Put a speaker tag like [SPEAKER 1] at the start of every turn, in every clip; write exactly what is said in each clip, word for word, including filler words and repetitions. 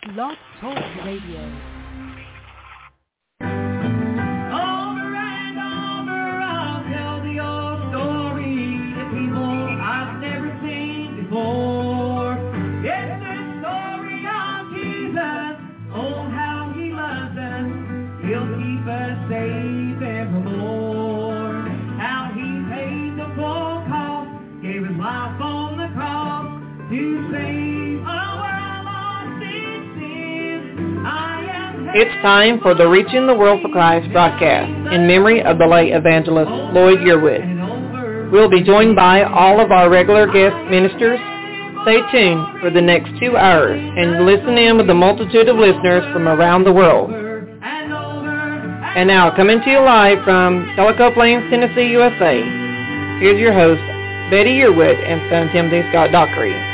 [SPEAKER 1] Blog Talk Radio.
[SPEAKER 2] It's time for the Reaching the World for Christ broadcast in memory of the late evangelist Lloyd Yearwood. We'll be joined by all of our regular guest ministers. Stay tuned for the next two hours and listen in with a multitude of listeners from around the world. And now, coming to you live from Tellico Plains, Tennessee, U S A, here's your host, Betty Yearwood and son Timothy Scott Dockery.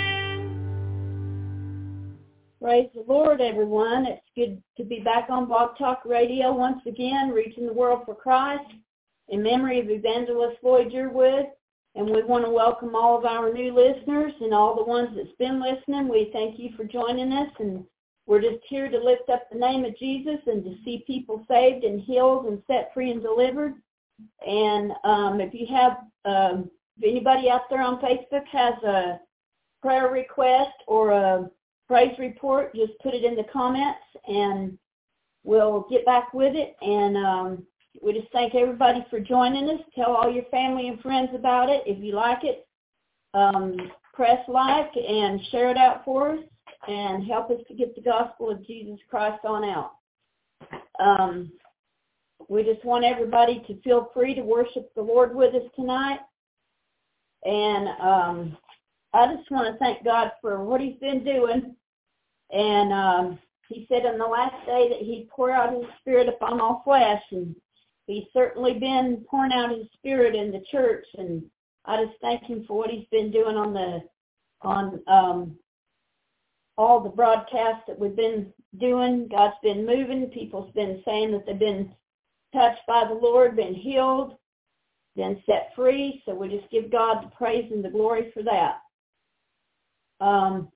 [SPEAKER 3] Praise the Lord, everyone. It's good to be back on Blog Talk Radio once again, reaching the world for Christ in memory of Evangelist Lloyd Yearwood. And we want to welcome all of our new listeners and all the ones that's been listening. We thank you for joining us, and we're just here to lift up the name of Jesus and to see people saved and healed and set free and delivered. And um, if you have, um, if anybody out there on Facebook has a prayer request or a praise report, just put it in the comments and we'll get back with it. And um, we just thank everybody for joining us. Tell all your family and friends about it. If you like it, um, press like and share it out for us and help us to get the gospel of Jesus Christ on out. Um, we just want everybody to feel free to worship the Lord with us tonight. And um, I just want to thank God for what he's been doing. And um, he said in the last day that he'd pour out his spirit upon all flesh. And he's certainly been pouring out his spirit in the church. And I just thank him for what he's been doing on the on um, all the broadcasts that we've been doing. God's been moving. People's been saying that they've been touched by the Lord, been healed, been set free. So we just give God the praise and the glory for that. Um,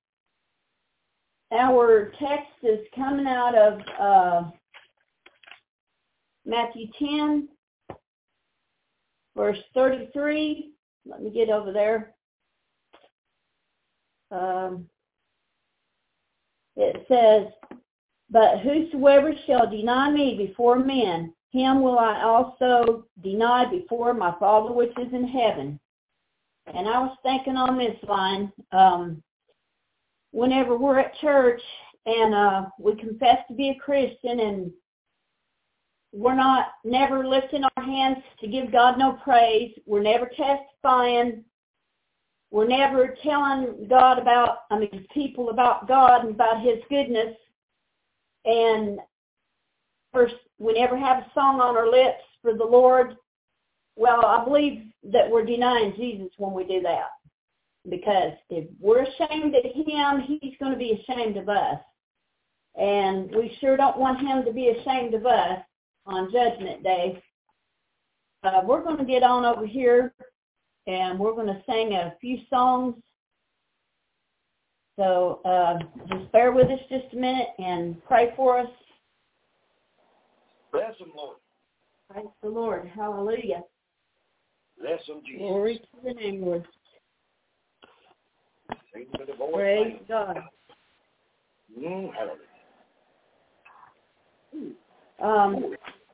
[SPEAKER 3] our text is coming out of uh, Matthew ten, verse thirty-three. Let me get over there. Um, it says, "But whosoever shall deny me before men, him will I also deny before my Father which is in heaven." And I was thinking on this line, um, whenever we're at church and uh, we confess to be a Christian and we're not never lifting our hands to give God no praise, we're never testifying, we're never telling God about, I mean, people about God and about his goodness, and first, we never have a song on our lips for the Lord. Well, I believe that we're denying Jesus when we do that. Because if we're ashamed of him, he's going to be ashamed of us. And we sure don't want him to be ashamed of us on Judgment Day. Uh, we're going to get on over here, and we're going to sing a few songs. So uh, just bear with us just a minute and pray for us.
[SPEAKER 4] Bless him, Lord.
[SPEAKER 3] Praise the Lord. Hallelujah.
[SPEAKER 4] Bless him, Jesus.
[SPEAKER 3] Glory to the name, Lord.
[SPEAKER 4] Voice,
[SPEAKER 3] praise
[SPEAKER 4] man.
[SPEAKER 3] God.
[SPEAKER 4] Mm, hallelujah.
[SPEAKER 3] Um,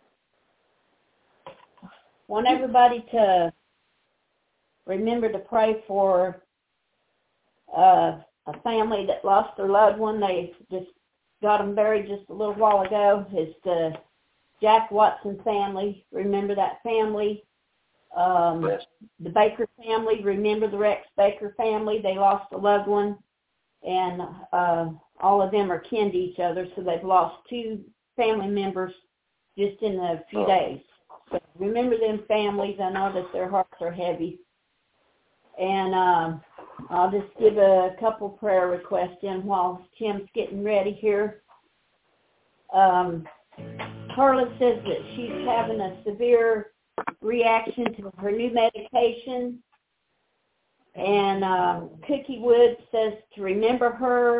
[SPEAKER 3] want everybody to remember to pray for uh, a family that lost their loved one. They just got them buried just a little while ago. It's the Jack Watson family. Remember that family. Um,
[SPEAKER 4] yes.
[SPEAKER 3] The Baker family. Remember the Rex Baker family. They lost a loved one. And uh, all of them are kin to each other, so they've lost two family members just in a few
[SPEAKER 4] oh.
[SPEAKER 3] days. So remember them families. I know that their hearts are heavy. And um, I'll just give a couple prayer requests in while Tim's getting ready here. Um, Carla says that she's having a severe reaction to her new medication. And uh, Cookie Wood says to remember her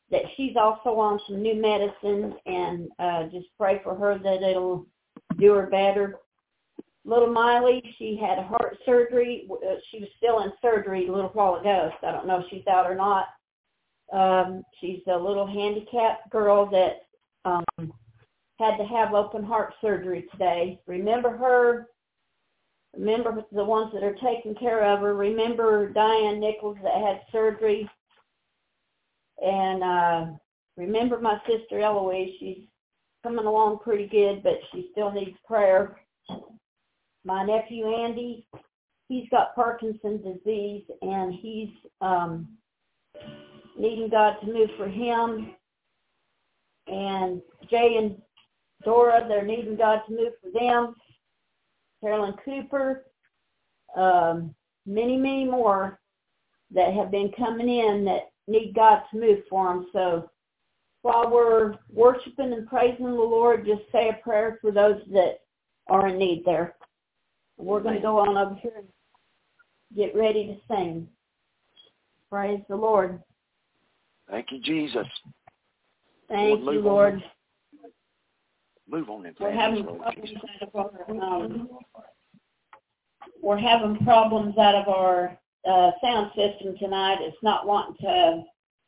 [SPEAKER 3] that she's also on some new medicine, and uh, just pray for her that it'll do her better. Little Miley, she had a heart surgery. She was still in surgery a little while ago, so I don't know if she's out or not. Um, she's a little handicapped girl that um, had to have open heart surgery today. Remember her. Remember the ones that are taking care of her. Remember Diane Nichols that had surgery. And uh, remember my sister Eloise. She's coming along pretty good, but she still needs prayer. My nephew Andy, he's got Parkinson's disease, and he's um, needing God to move for him. And Jay and Dora, they're needing God to move for them. Carolyn Cooper, um, many, many more that have been coming in that need God to move for them. So while we're worshiping and praising the Lord, just say a prayer for those that are in need there. We're going to go on over here and get ready to sing. Praise the Lord.
[SPEAKER 4] Thank you, Jesus.
[SPEAKER 3] Thank
[SPEAKER 4] Lord,
[SPEAKER 3] you,
[SPEAKER 4] move
[SPEAKER 3] Lord.
[SPEAKER 4] On move on in
[SPEAKER 3] We're
[SPEAKER 4] prayer,
[SPEAKER 3] having
[SPEAKER 4] Lord
[SPEAKER 3] problems
[SPEAKER 4] Jesus.
[SPEAKER 3] out of our, um, we're having problems out of our uh, sound system tonight. It's not wanting to.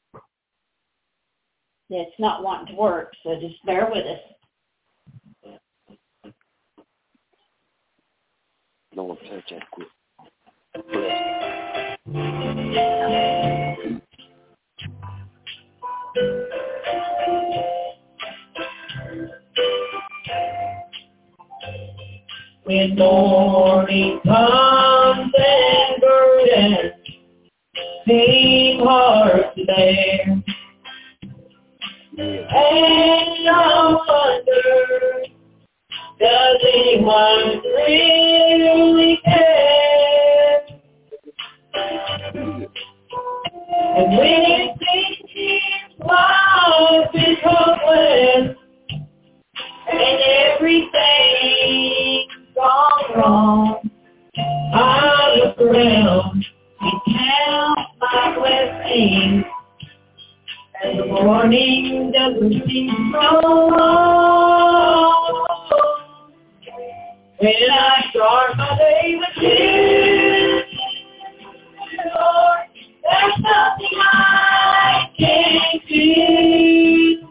[SPEAKER 3] It's not wanting to work, so just bear with us.
[SPEAKER 4] Lord, touch that quick.
[SPEAKER 5] When morning comes and burdens seem hard to bear, and I wonder, does anyone really care? And when it seems life is hopeless and everything's gone wrong, I look around and count my blessings, and the morning doesn't seem so long. When I start my day with you, Lord, there's nothing I can't do.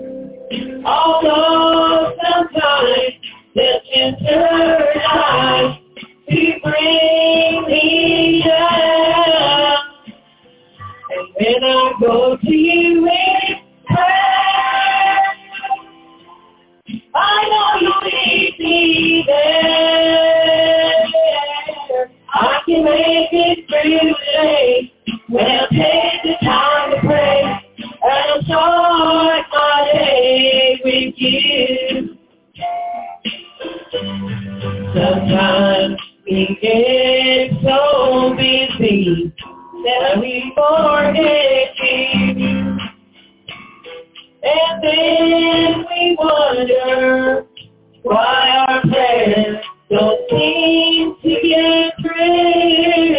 [SPEAKER 5] Although sometimes the tempter tries to bring me down, and when I go to you in prayer, I know you'll lead me there. I can make it through the day when I take the time to pray and start my day with you. Sometimes we get so busy that we forget you, and then we wonder why our prayers don't seem to get through.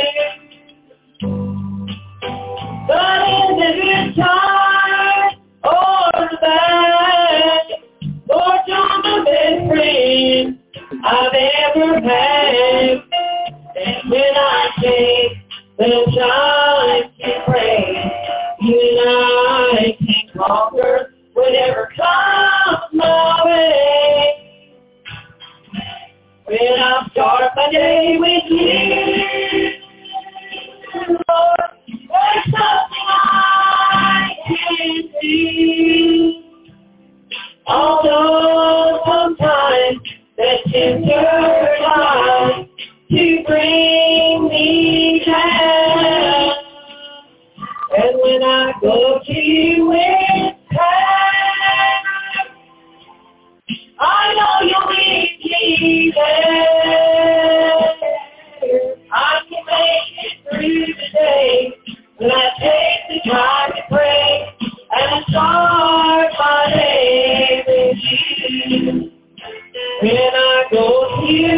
[SPEAKER 5] But in the good time or the bad, Lord, you're the best friend I've ever had. And when I take the time to pray, you and I can conquer whatever comes my way. When I start my day with you, Lord, there's something I can do. Although sometimes the tempter tries to bring me down, and when I go to you with prayer, I know you'll lead me there. I can make it through the day when I take the time to pray and start my day with you. When I go to you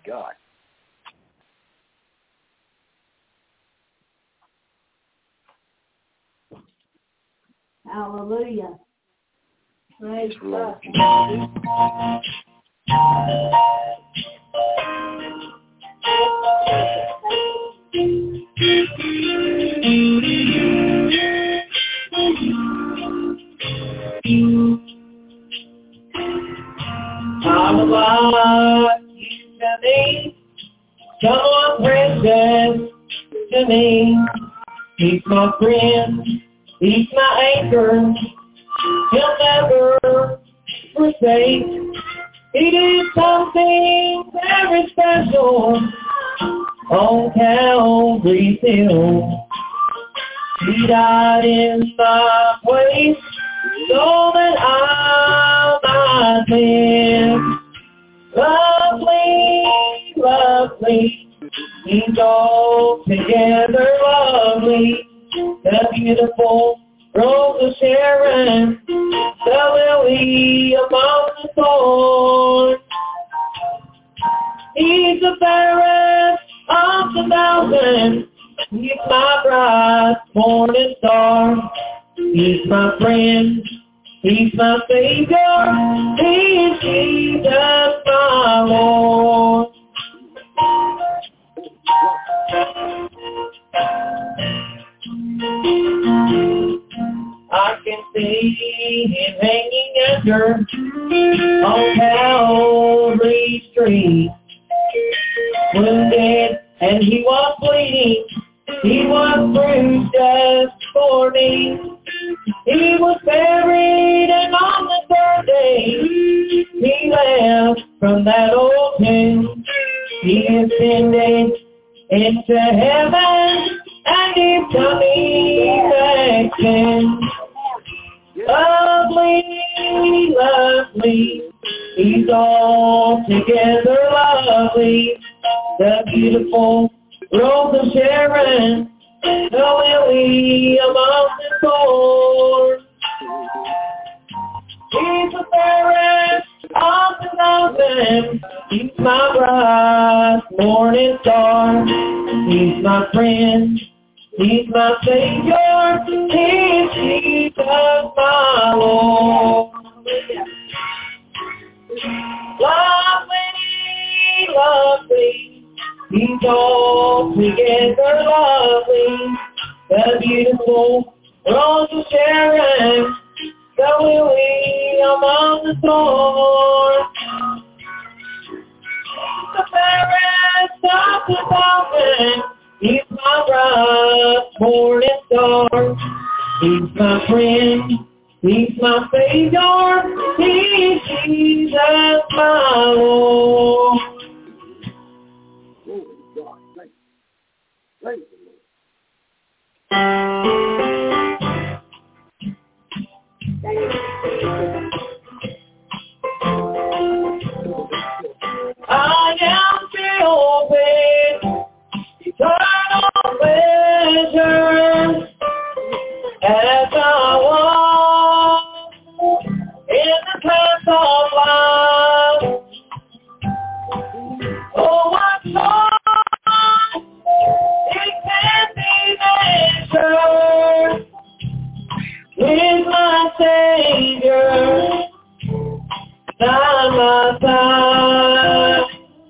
[SPEAKER 4] God.
[SPEAKER 3] Hallelujah. Praise God.
[SPEAKER 5] I would like you to be someone precious to me. He's my friend, he's my anchor, he'll never forsake. He did something very special on Calvary's Hill. He died in my place so that I might live. Lovely, lovely, he's all together lovely. The beautiful Rose of Sharon, the lily among the thorns. He's the fairest of the thousand, he's my bright morning star. He's my friend, he's my Savior, he's Jesus my Lord. I can see him hanging under on Calvary Street, wounded and he was bleeding, he was bruised just for me. He was buried and on the third day he left from that old tomb. He ascended into heaven and he's coming back soon. Lovely, lovely, he's all together lovely. The beautiful Rose of Sharon, the lily among the thorns. He's the fairest of the thousand, he's my bright morning star. He's my friend, he's my Savior, he's Jesus my Lord. Lovely, lovely, he's all together lovely. The beautiful Rose of Sharon, the lily among the thorns. The fairest of the thousand, he's my bright morning star. He's my friend, he's my Savior, he's Jesus my Lord.
[SPEAKER 4] Glory to God. Thank you. Praise the Lord.
[SPEAKER 5] I am filled with eternal pleasure as I walk in the path of life. Oh, what joy it can be measured with my Savior by my side.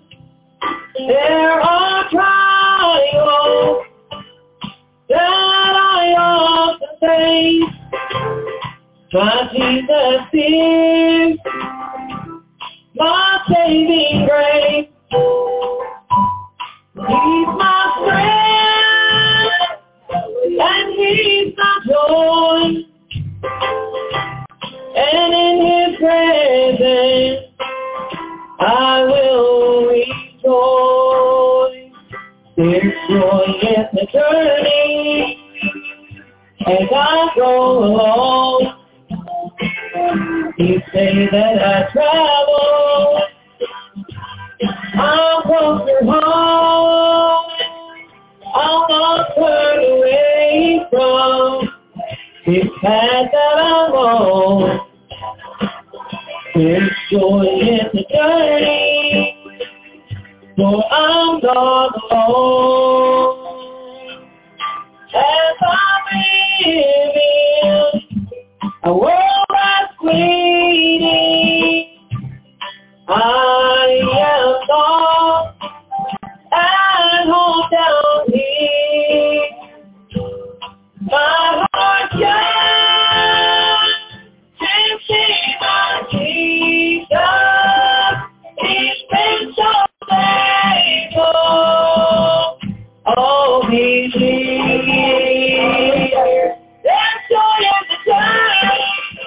[SPEAKER 5] There are trials that I often face, but Jesus is my saving grace. He's my strength and he's my joy, and in his presence I will rejoice. There's joy in the journey as I go along. You say that I travel, I'm closer home. I'll not turn away from this path that I'm on. There's joy in the journey for I'm not alone. As I live in a world that's waiting, I am lost at home down here. My heart yearns to see my Jesus. He's been so faithful all these years. There's joy in the journey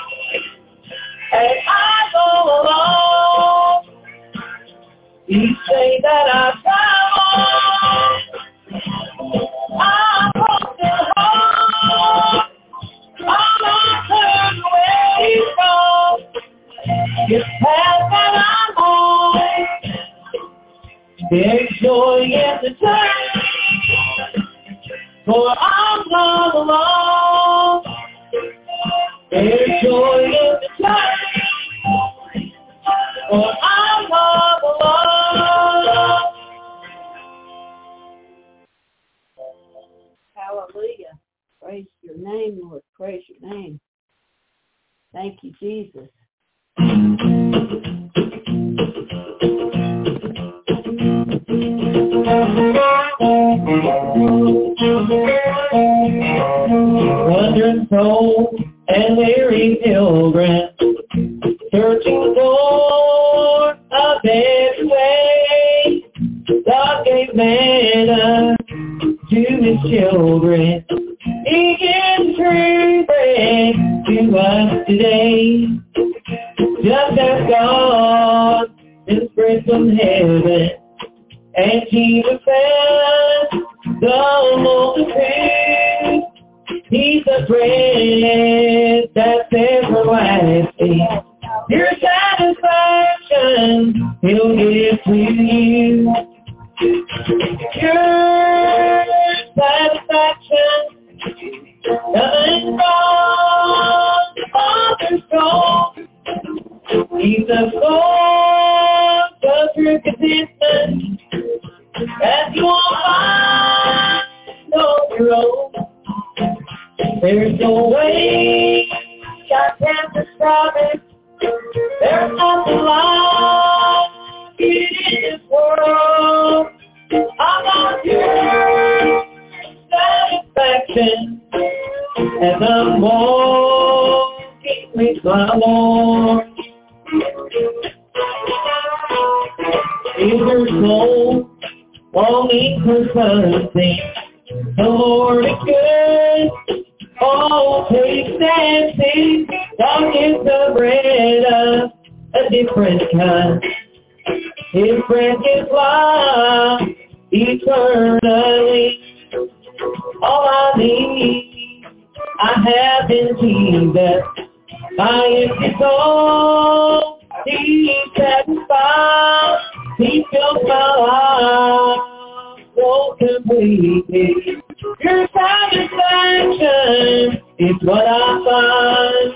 [SPEAKER 5] as I go along. You say that I travel, I'm broken heart, I'm not turned away from this path that I'm on. There's joy in the journey, for I'm not alone. There's joy in the journey, for I'm not alone.
[SPEAKER 3] Hallelujah. Praise your name, Lord. Praise your name. Thank you, Jesus.
[SPEAKER 5] Wandering soul and weary pilgrim, searching for a better way. God gave manna to his children. He gives true bread to us today. Just as God is bread from heaven, and Jesus fed the multitude. He's the bread that's everlasting. Your satisfaction he'll give to you. Your satisfaction coming from the Father's throne. He's the source of true contentment that you won't find on your own. There's no way I can describe it. There's nothing like it in this world. I'm not your satisfaction as I'm walking with my Lord. Is your soul longing for something? The Lord is good. Oh, taste and see. God is the bread of a different kind. His bread gives life eternally. All I need, I have in Jesus. My empty soul, He satisfies. He fills my life so completely. Your satisfaction is what I find.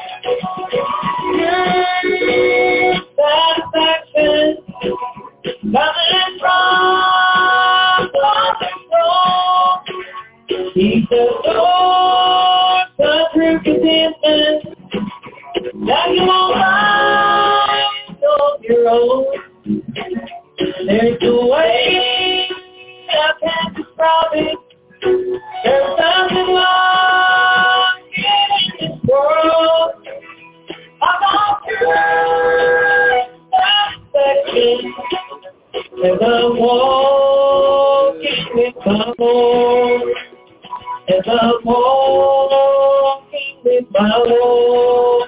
[SPEAKER 5] Your satisfaction coming from Father's throne. He's the source of true contentment that you won't find on your own. There's no way I can describe it. There's nothing like it in this world. I'm not your satisfaction as I'm walking with my Lord. As I'm walking with my Lord.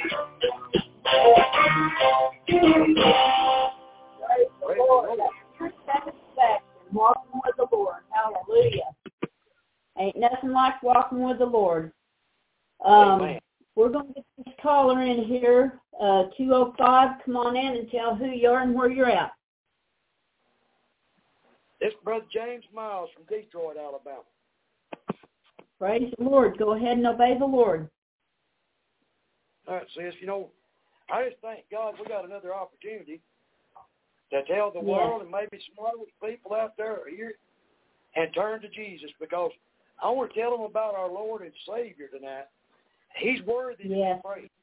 [SPEAKER 3] Praise the Lord. Your satisfaction, walking with the Lord. Hallelujah. Ain't nothing like walking with the Lord. Um, we're going to get this caller in here, uh, two oh five. Come on in and tell who you are and where you're at.
[SPEAKER 4] This is Brother James Miles from Detroit, Alabama.
[SPEAKER 3] Praise the Lord. Go ahead and obey the Lord.
[SPEAKER 4] All right, sis, you know, I just thank God we got another opportunity to tell the
[SPEAKER 3] Yes.
[SPEAKER 4] world and maybe some other people out there here and turn to Jesus, because I want to tell them about our Lord and Savior tonight. He's worthy
[SPEAKER 3] Yes.
[SPEAKER 4] to be praised.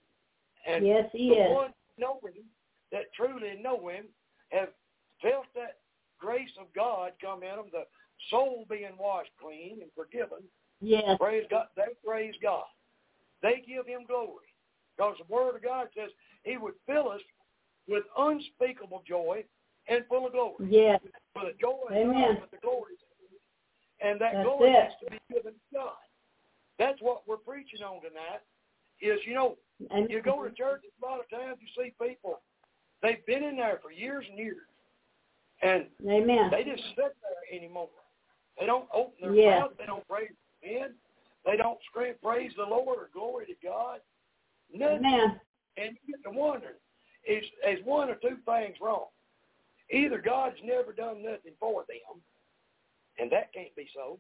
[SPEAKER 4] And
[SPEAKER 3] Yes, he
[SPEAKER 4] the
[SPEAKER 3] is.
[SPEAKER 4] ones know him, that truly know him, have felt that grace of God come in them, the soul being washed clean and forgiven.
[SPEAKER 3] Yes.
[SPEAKER 4] Praise God. They praise God. They give him glory. Because the Word of God says he would fill us with unspeakable joy and full of glory.
[SPEAKER 3] Yes.
[SPEAKER 4] For the joy is
[SPEAKER 3] Amen.
[SPEAKER 4] not, but the glory is. And that
[SPEAKER 3] That's
[SPEAKER 4] glory
[SPEAKER 3] it.
[SPEAKER 4] has to be given to God. That's what we're preaching on tonight, is, you know,
[SPEAKER 3] Amen.
[SPEAKER 4] you go to church, a lot of times you see people, they've been in there for years and years, and
[SPEAKER 3] Amen.
[SPEAKER 4] they just sit there anymore. They don't open their
[SPEAKER 3] Yeah.
[SPEAKER 4] mouth. They don't praise God. They don't scream, praise the Lord or glory to God. Nothing.
[SPEAKER 3] Amen.
[SPEAKER 4] And you get to wondering, is, is one or two things wrong. Either God's never done nothing for them, and that can't be so,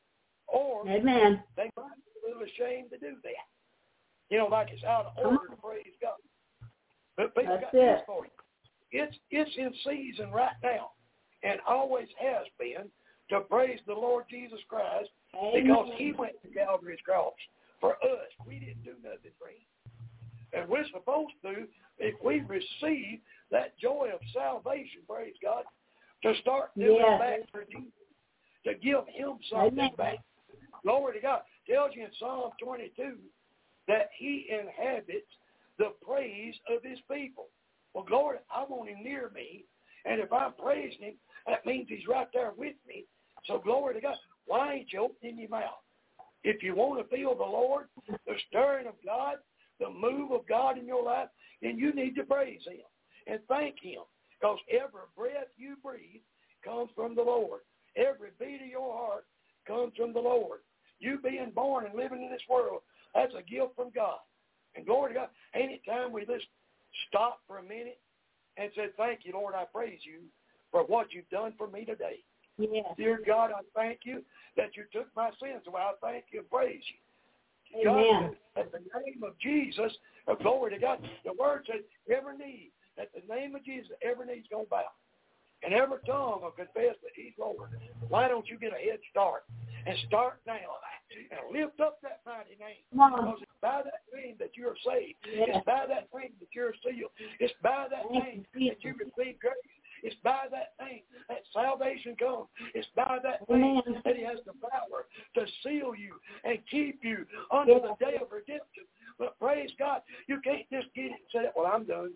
[SPEAKER 4] or
[SPEAKER 3] Amen.
[SPEAKER 4] they might be a little ashamed to do that. You know, like it's out of order to praise God. But people
[SPEAKER 3] That's
[SPEAKER 4] got this
[SPEAKER 3] it.
[SPEAKER 4] for you. It's, it's in season right now, and always has been, to praise the Lord Jesus Christ, because he went to Calvary's cross for us. We didn't do nothing for him. And we're supposed to, if we receive that joy of salvation, praise God, to start doing
[SPEAKER 3] Yes.
[SPEAKER 4] back for Jesus, to give him something
[SPEAKER 3] Amen.
[SPEAKER 4] back. Glory to God. Tells you in Psalm twenty-two that he inhabits the praise of his people. Well, glory, I want him near me, and if I'm praising him, that means he's right there with me. So glory to God. Why ain't you opening your mouth? If you want to feel the Lord, the stirring of God, the move of God in your life, then you need to praise him and thank him, because every breath you breathe comes from the Lord. Every beat of your heart comes from the Lord. You being born and living in this world, that's a gift from God. And glory to God, any time we just stop for a minute and say, thank you, Lord, I praise you for what you've done for me today.
[SPEAKER 3] Yes.
[SPEAKER 4] Dear God, I thank you that you took my sins away. I thank you and praise you.
[SPEAKER 3] Amen.
[SPEAKER 4] God, at the name of Jesus, oh, glory to God, the word says every knee, at the name of Jesus, every knee's going to bow. And every tongue will confess that he's Lord. Why don't you get a head start and start now and lift up that mighty name? Because it's by that name that you're saved.
[SPEAKER 3] Yes.
[SPEAKER 4] It's by that name that you're sealed. It's by that name that you receive grace. It's by that name that salvation comes. It's by that name
[SPEAKER 3] Amen.
[SPEAKER 4] that he has the power to seal you and keep you until
[SPEAKER 3] Yes.
[SPEAKER 4] the day of redemption. But praise God, you can't just get it and say, well, I'm done.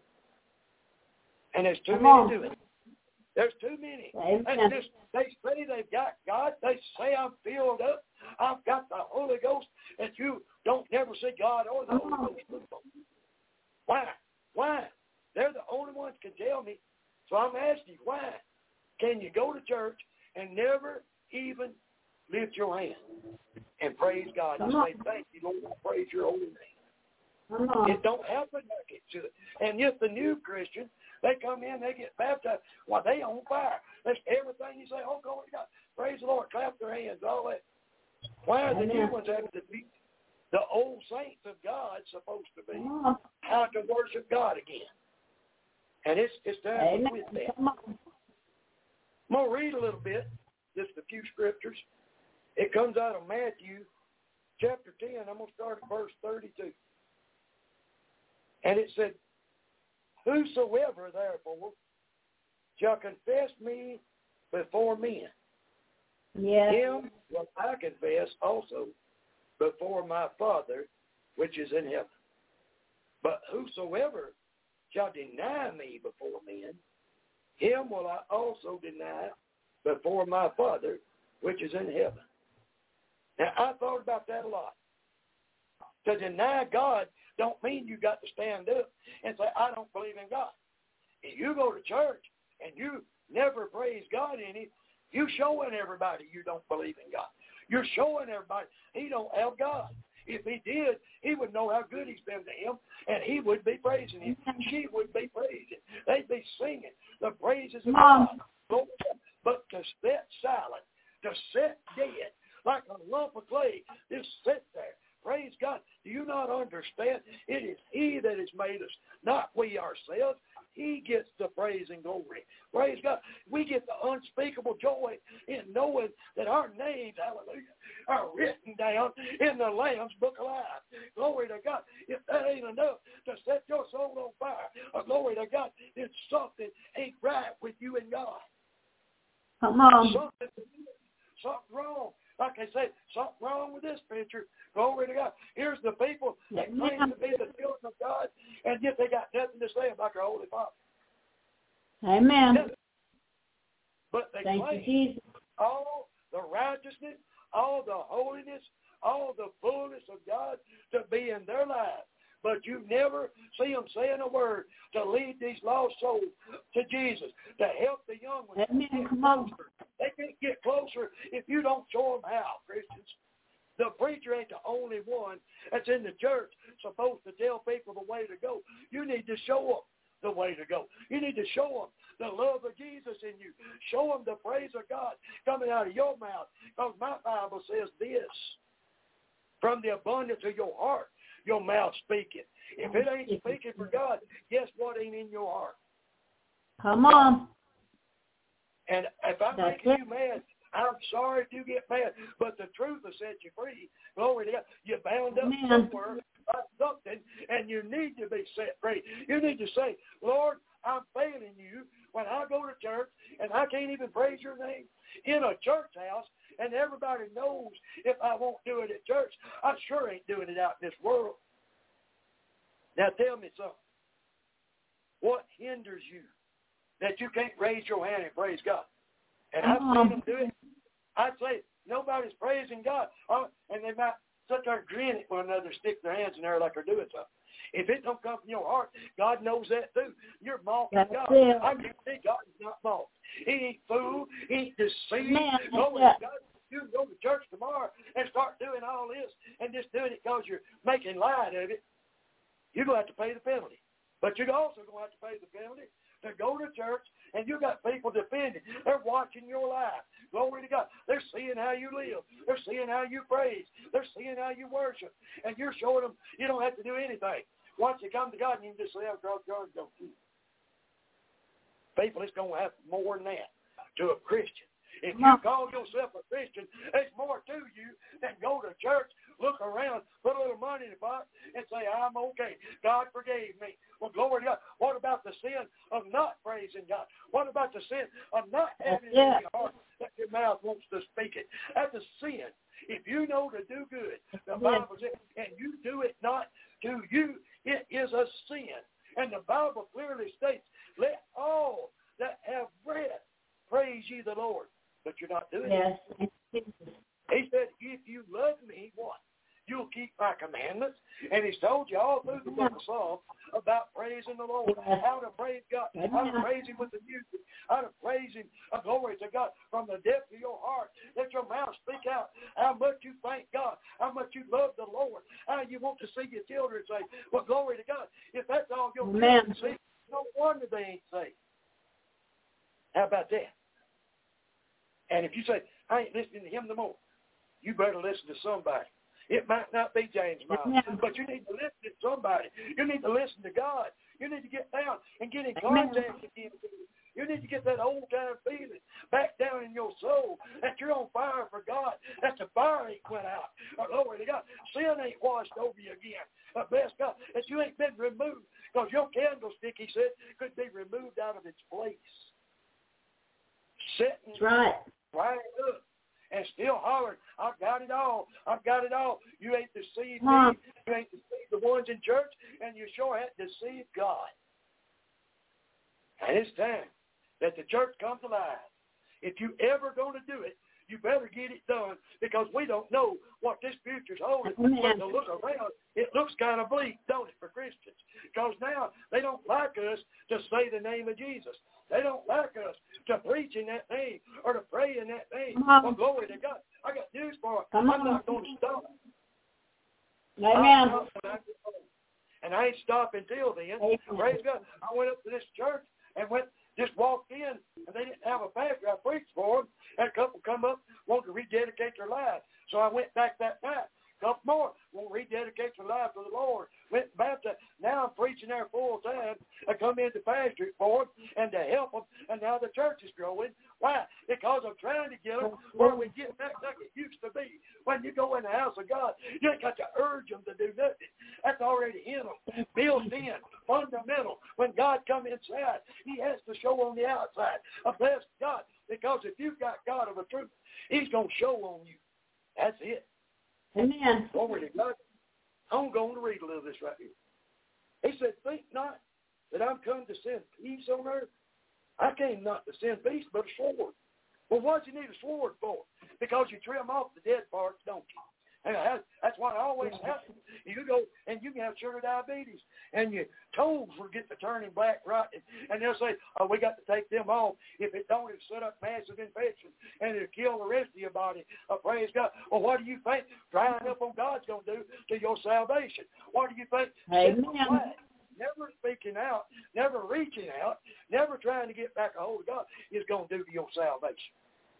[SPEAKER 4] And there's too
[SPEAKER 3] Come
[SPEAKER 4] many
[SPEAKER 3] on.
[SPEAKER 4] doing it. There's too many.
[SPEAKER 3] Amen.
[SPEAKER 4] And just, they say they've got God. They say I'm filled up. I've got the Holy Ghost. And you don't never see God or the Holy Ghost move on you. Why? Why? They're the only ones can tell me. So I'm asking you, why can you go to church and never even lift your hand and praise God and say, thank you, Lord, I praise your holy name.
[SPEAKER 3] Come on.
[SPEAKER 4] It don't happen like it should. And yet the new Christians, they come in, they get baptized. Well, they on fire. That's everything you say, oh, glory to God. Praise the Lord. Clap their hands, all that. Why are the
[SPEAKER 3] Amen.
[SPEAKER 4] new ones having to be the old saints of God supposed to be?
[SPEAKER 3] Come on.
[SPEAKER 4] How to worship God again. And it's, it's time
[SPEAKER 3] Amen.
[SPEAKER 4] to quit that.
[SPEAKER 3] Come on.
[SPEAKER 4] I'm going to read a little bit, just a few scriptures. It comes out of Matthew chapter ten. I'm going to start at verse thirty-two. And it said, whosoever, therefore, shall confess me before men,
[SPEAKER 3] Yes.
[SPEAKER 4] him will I confess also before my Father which is in heaven. But whosoever shall deny me before men, him will I also deny before my Father which is in heaven. Now, I thought about that a lot. To deny God don't mean you got to stand up and say, I don't believe in God. If you go to church and you never praise God in it, you're showing everybody you don't believe in God. You're showing everybody he don't have God. If he did, he would know how good he's been to him, and he would be praising him. She would be praising. They'd be singing the praises of God. But to sit silent, to sit dead, like a lump of clay, just sit there. Praise God. Do you not understand? It is he that has made us, not we ourselves. He gets the praise and glory. Praise God. We get the unspeakable joy in knowing that our names, hallelujah, are written down in the Lamb's Book of Life. Glory to God. If that ain't enough to set your soul on fire, or glory to God, it's something ain't right with you and God.
[SPEAKER 3] Come on.
[SPEAKER 4] Something, something wrong. Like I said, something wrong with this picture. Glory to God. Here's the people that claim to be the children of God, and yet they got nothing to say about their Holy Father.
[SPEAKER 3] Amen.
[SPEAKER 4] Nothing. But they
[SPEAKER 3] Thank
[SPEAKER 4] claim
[SPEAKER 3] you, Jesus.
[SPEAKER 4] all the righteousness, all the holiness, all the fullness of God to be in their lives. But you never see them saying a word to lead these lost souls to Jesus, to help the young ones.
[SPEAKER 3] Amen. Come on.
[SPEAKER 4] They can't get closer if you don't show them how, Christians. The preacher ain't the only one that's in the church supposed to tell people the way to go. You need to show them the way to go. You need to show them the love of Jesus in you. Show them the praise of God coming out of your mouth. Because my Bible says this, from the abundance of your heart, your mouth speaking. If it ain't speaking for God, guess what ain't in your heart?
[SPEAKER 3] Come on.
[SPEAKER 4] And if I'm
[SPEAKER 3] That's
[SPEAKER 4] making
[SPEAKER 3] it.
[SPEAKER 4] you mad, I'm sorry if you get mad, but the truth will set you free. Glory to God. You're bound up
[SPEAKER 3] Amen.
[SPEAKER 4] somewhere by something, and you need to be set free. You need to say, Lord, I'm failing you when I go to church, and I can't even praise your name in a church house, and everybody knows if I won't do it at church, I sure ain't doing it out in this world. Now tell me something. What hinders you that you can't raise your hand and praise God? And I've seen them do it. I'd say nobody's praising God. Oh, and they might sit there and grin at one another, stick their hands in there like they're doing something. If it don't come from your heart, God knows that too. You're mocking
[SPEAKER 3] That's
[SPEAKER 4] God.
[SPEAKER 3] it.
[SPEAKER 4] I can see God is not mocked. He ain't fooled. He ain't deceived.
[SPEAKER 3] Man,
[SPEAKER 4] Glory
[SPEAKER 3] that's
[SPEAKER 4] to God. You can go to church tomorrow and start doing all this and just doing it because you're making light of it. You're going to have to pay the penalty. But you're also going to have to pay the penalty to go to church, and you got people defending. They're watching your life. Glory to God. They're seeing how you live. They're seeing how you praise. They're seeing how you worship. And you're showing them you don't have to do anything. Once you come to God, you can just say, I've got God, don't you? People, it's going to have more than that to a Christian. If you call yourself a Christian, there's more to you than go to church, look around, put a little money in the pot, and say, I'm okay. God forgave me. Well, glory to God. What about the sin of not praising God? What about the sin of not having it in your heart that your mouth wants to speak it? That's a sin. If you know to do good, the Bible says, and you do it not to you, it is a sin. And the Bible clearly states, let all that have breath praise ye the Lord. But you're not doing
[SPEAKER 3] Yes.
[SPEAKER 4] it. He said, if you love me, what? You'll keep my commandments. And he's told you all through the book of Psalms about praising the Lord, how to praise God, how to praise him with the music, how to praise him, uh, glory to God, from the depth of your heart. Let your mouth speak out how much you thank God, how much you love the Lord, how you want to see your children say, well, glory to God. If that's all your children see, no wonder they ain't saved. How about that? And if you say, I ain't listening to him no more, you better listen to somebody. It might not be James Miles, but you need to listen to somebody. You need to listen to God. You need to get down and get in contact with him. You need to get that old-time feeling back down in your soul that you're on fire for God, that the fire ain't went out. Or, glory to God, sin ain't washed over you again. Uh, bless God, that you ain't been removed. Because your candlestick, he said, could be removed out of its place. Sitting
[SPEAKER 3] That's right.
[SPEAKER 4] right up and still hollering, I've got it all. I've got it all. You ain't deceived me. You ain't deceived the ones in church, and you sure ain't deceived God. And it's time that the church comes alive. If you ever going to do it, you better get it done, because we don't know what this future's holding. But to look around, it looks kind of bleak, don't it, for Christians? Because now they don't like us to say the name of Jesus. They don't like us to preach in that name or to pray in that name. Well, glory to God. I got news for you. I'm not going to stop.
[SPEAKER 3] Amen.
[SPEAKER 4] And I ain't stopping till then. Amen. Praise God. I went up to this church and went, just walked in, and they didn't have a pastor. I preached for them, and a couple come up, wanted to rededicate their lives. So I went back that night, couple more won't rededicate their life to the Lord. Went baptized. Now I'm preaching there full time. I come into pastor for them and to help them, and now the church is growing. Why? Because I'm trying to get them where we get back like it used to be. When you go in the house of God, you ain't got to urge them to do nothing. That's already in them, built in, fundamental. When God comes inside, he has to show on the outside. I bless God, because if you've got God of a truth, he's going to show on you. That's it.
[SPEAKER 3] Amen.
[SPEAKER 4] Glory to God. I'm going to read a little of this right here. He said, think not that I'm come to send peace on earth. I came not to send peace, but a sword. Well, what do you need a sword for? Because you trim off the dead parts, don't you? And that's why it always happens. You go and you can have sugar diabetes, and your toes will get to turning black rotten, and they'll say, oh, we got to take them off. If it don't, it'll set up massive infection, and it'll kill the rest of your body. Oh, praise God. Well, what do you think drying up on God's going to do to your salvation? What do you think?
[SPEAKER 3] Amen.
[SPEAKER 4] Never speaking out, never reaching out, never trying to get back a hold of God is going to do to your salvation.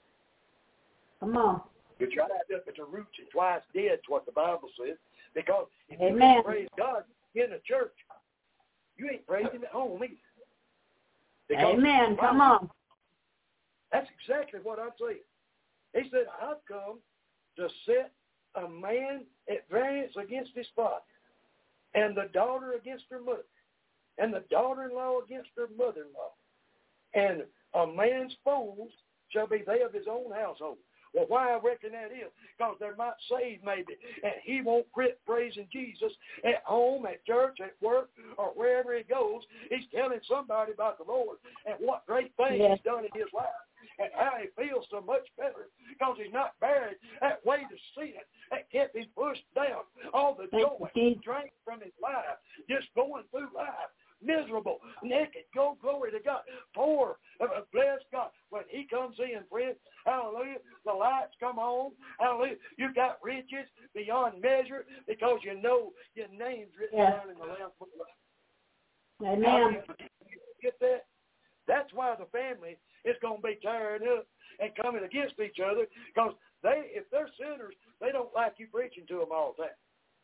[SPEAKER 3] Come on.
[SPEAKER 4] You're tried up at the roots and twice dead, is what the Bible says. Because if
[SPEAKER 3] Amen.
[SPEAKER 4] you can't praise God in the church, you ain't praising Him at home either. Because
[SPEAKER 3] Amen. Come on.
[SPEAKER 4] That's exactly what I'm saying. He said, I've come to set a man at variance against his father, and the daughter against her mother, and the daughter-in-law against her mother-in-law. And a man's foes shall be they of his own household. Well, why I reckon that is? Because they're not saved, maybe, and he won't quit praising Jesus at home, at church, at work, or wherever he goes. He's telling somebody about the Lord and what great things
[SPEAKER 3] yes.
[SPEAKER 4] he's done in his life and how he feels so much better because he's not buried that weight of sin that kept him pushed down. All the joy he drank from his life, just going through life. Miserable, naked, go glory to God, poor, uh, bless God. When he comes in, friend, hallelujah, the lights come on, hallelujah, you got riches beyond measure because you know your name's written
[SPEAKER 3] yes.
[SPEAKER 4] down in the Lamb's Book of Life.
[SPEAKER 3] Amen.
[SPEAKER 4] Get that? That's why the family is going to be tearing up and coming against each other because they, if they're sinners, they don't like you preaching to them all the time.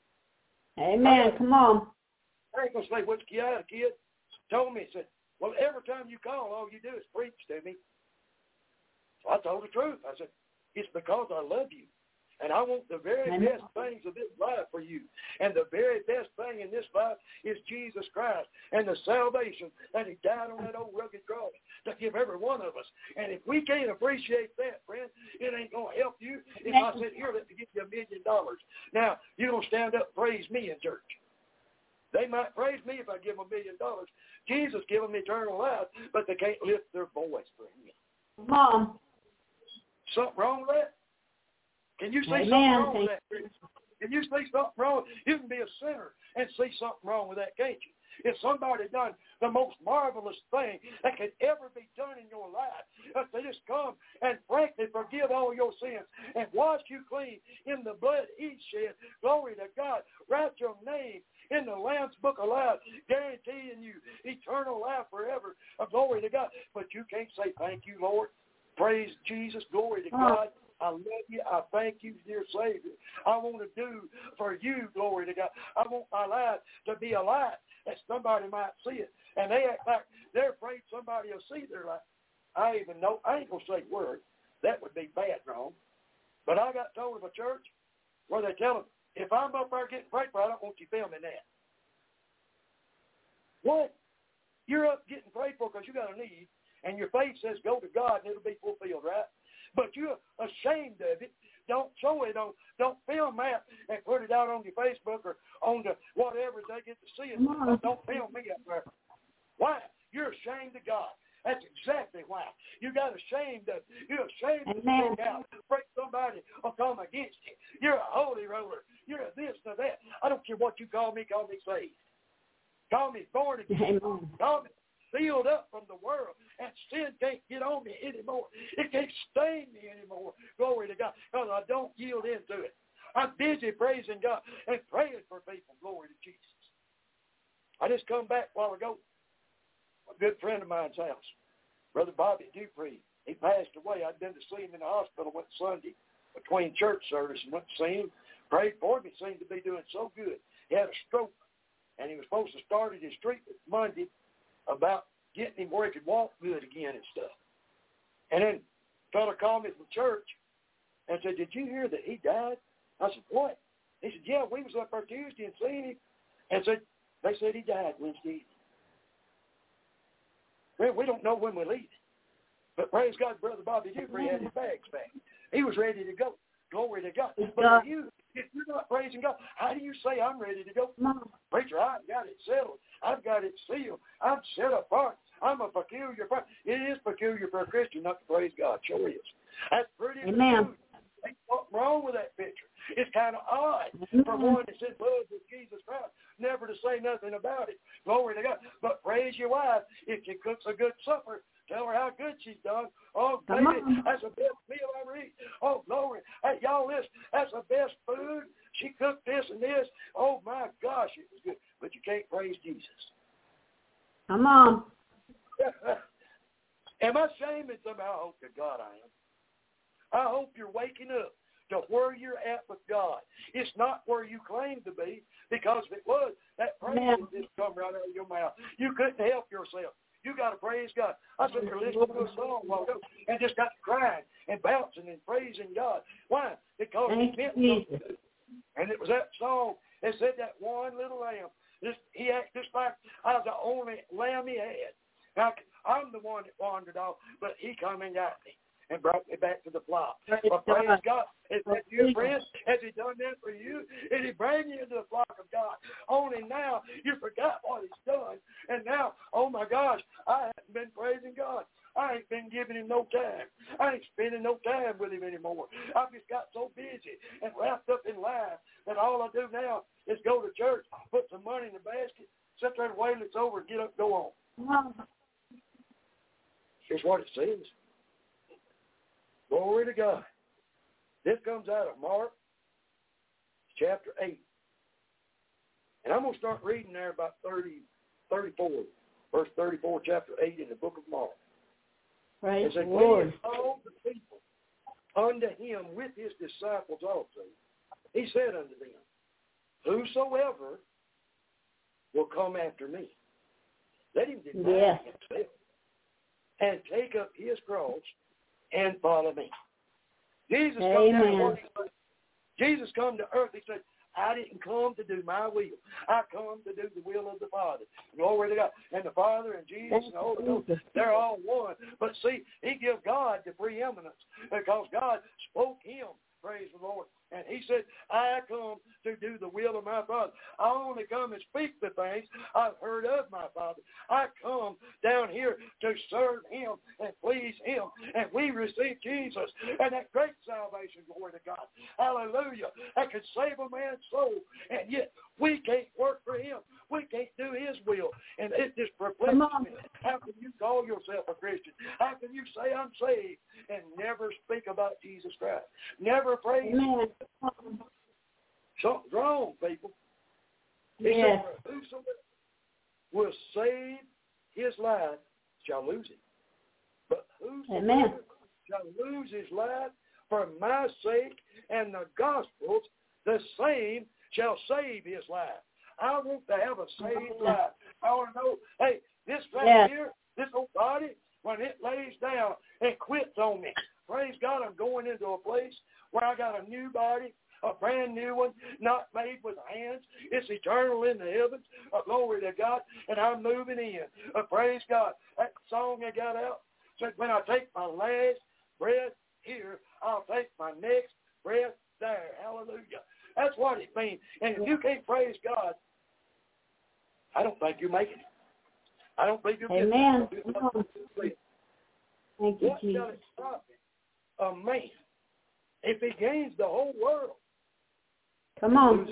[SPEAKER 3] Amen. Come on.
[SPEAKER 4] I ain't going to say which kid, a kid told me, he said, well, every time you call, all you do is preach to me. So I told the truth. I said, it's because I love you. And I want the very
[SPEAKER 3] Amen.
[SPEAKER 4] best things of this life for you. And the very best thing in this life is Jesus Christ and the salvation that he died on that old rugged cross to give every one of us. And if we can't appreciate that, friend, it ain't going to help you if I said, here, let me give you a million dollars. Now, you're going to stand up and praise me in church. They might praise me if I give them a million dollars. Jesus give them eternal life, but they can't lift their voice for him.
[SPEAKER 3] Mom.
[SPEAKER 4] Something wrong with that? Can you see
[SPEAKER 3] Amen.
[SPEAKER 4] something wrong with that? Can you see something wrong? You can be a sinner and see something wrong with that, can't you? If somebody done the most marvelous thing that could ever be done in your life, if they just come and frankly forgive all your sins and wash you clean in the blood he shed, glory to God, write your name in the Lamb's Book of Life, guaranteeing you eternal life forever, uh, glory to God. But you can't say, thank you, Lord. Praise Jesus, glory to God. I love you. I thank you, dear Savior. I want to do for you, glory to God. I want my life to be a light that somebody might see it. And they act like they're afraid somebody will see their life. I even know, I ain't going to say word. That would be bad wrong. But I got told of a church where they tell them, if I'm up there getting prayed for, I don't want you filming that. What? You're up getting prayed for because you got a need, and your faith says go to God and it'll be fulfilled, right? But you're ashamed of it. Don't show it on, don't film that and put it out on your Facebook or on the whatever they get to see it. Don't film me up there. Why? You're ashamed of God. That's exactly why. You got ashamed of You're ashamed
[SPEAKER 3] Amen.
[SPEAKER 4] to speak out. Break somebody will come against you. You're a holy roller. You're a this and a that. I don't care what you call me. Call me saved. Call me born again.
[SPEAKER 3] Amen.
[SPEAKER 4] Call me sealed up from the world. And sin can't get on me anymore. It can't stain me anymore. Glory to God. Because I don't yield into it. I'm busy praising God and praying for people. Glory to Jesus. I just come back a while ago. A good friend of mine's house, Brother Bobby Dupree. He passed away. I'd been to see him in the hospital. Went Sunday between church service and went to see him. Prayed for him. He seemed to be doing so good. He had a stroke, and he was supposed to start his treatment Monday about getting him where he could walk good again and stuff. And then a fella called me from church and said, did you hear that he died? I said, what? He said, yeah, we was up there Tuesday and seen him. And said, they said he died Wednesday evening. Well, we don't know when we're leaving. But praise God, Brother Bobby Dupree had his bags back. He was ready to go. Glory to God. But if, you, if you're not praising God, how do you say I'm ready to go? Preacher, I've got it settled. I've got it sealed. I'm set apart. I'm a peculiar person. It is peculiar for a Christian not to praise God. Sure is. That's pretty
[SPEAKER 3] Amen.
[SPEAKER 4] Ain't what's wrong with that picture. It's kind of odd for one that said blood with Jesus Christ never to say nothing about it. Glory to God. But praise your wife. If she cooks a good supper, tell her how good she's done. Oh, baby, that's the best meal I ever eat. Oh, glory. Hey, y'all listen, that's the best food. She cooked this and this. Oh, my gosh, it was good. But you can't praise Jesus.
[SPEAKER 3] Come on.
[SPEAKER 4] Am I shaming somebody? I hope to God I am. I hope you're waking up to where you're at with God. It's not where you claim to be, because if it was, that praise would just come right out of your mouth. You couldn't help yourself. You got to praise God. I said you're listening to a song a while ago and just got crying and bouncing and praising God. Why? Because it meant something. And it was that song that said that one little lamb. This, he acted just like I was the only lamb he had. Now, I'm the one that wandered off, but he come and got me and brought me back to the flock. But praise God. Is that you, friend? Has he done that for you? Did he bring you into the flock of God? Only now you forgot what he's done. And now, oh my gosh, I haven't been praising God. I ain't been giving him no time. I ain't spending no time with him anymore. I've just got so busy and wrapped up in life that all I do now is go to church, put some money in the basket, sit there and wait till it's over, get up, go on. Here's what it says. Glory to God. This comes out of Mark chapter eight. And I'm going to start reading there about thirty, thirty-four, verse thirty-four, chapter eight in the book of Mark.
[SPEAKER 3] Praise
[SPEAKER 4] the
[SPEAKER 3] Lord.
[SPEAKER 4] All the people unto him with his disciples also. He said unto them, whosoever will come after me, let him deny
[SPEAKER 3] yes.
[SPEAKER 4] himself and take up his cross and follow me. Jesus come down. Jesus come to earth. He said, I didn't come to do my will. I come to do the will of the Father. Glory to God. And the Father and Jesus and the Holy Ghost, they're all one. But see, he give God the preeminence because God spoke him. Praise the Lord. And he said, I come to do the will of my Father. I only come and speak the things I've heard of my Father. I come down here to serve him and please him. And we receive Jesus and that great salvation, glory to God. Hallelujah. That could save a man's soul. And yet we can't work for him. We can't do his will. And it just perplexes me. How can you call yourself a Christian? How can you say I'm saved and never speak about Jesus Christ? Never praise him. Something's wrong, people. He
[SPEAKER 3] yes.
[SPEAKER 4] said, whosoever will save his life shall lose it. But whosoever Amen. Shall lose his life for my sake and the gospel's, the same shall save his life. I want to have a saved life. I want to know, hey, this right yes. here, this old body, when it lays down and quits on me, praise God, I'm going into a place where I got a new body, a brand new one, not made with hands. It's eternal in the heavens. Uh, glory to God. And I'm moving in. Uh, praise God. That song I got out said, when I take my last breath here, I'll take my next breath there. Hallelujah. That's what it means. And if you can't praise God, I don't think you're making it. I don't think you're getting
[SPEAKER 3] Amen.
[SPEAKER 4] it.
[SPEAKER 3] Thank you,
[SPEAKER 4] what
[SPEAKER 3] Jesus.
[SPEAKER 4] shall it stop a man if he gains the whole world?
[SPEAKER 3] Come on.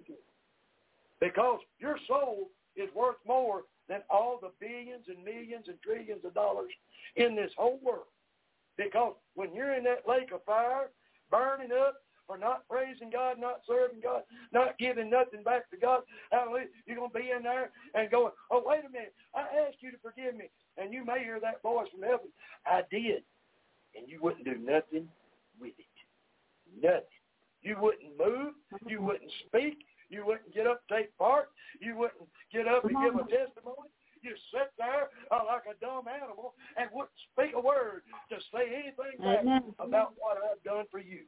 [SPEAKER 4] Because your soul is worth more than all the billions and millions and trillions of dollars in this whole world. Because when you're in that lake of fire, burning up for not praising God, not serving God, not giving nothing back to God, hallelujah, you're going to be in there and going, oh, wait a minute, I asked you to forgive me. And you may hear that voice from heaven. I did. And you wouldn't do nothing with it. Nothing. You wouldn't move. You wouldn't speak. You wouldn't get up and take part. You wouldn't get up and give a testimony. You sit there uh, like a dumb animal and wouldn't speak a word to say anything back about what I've done for you.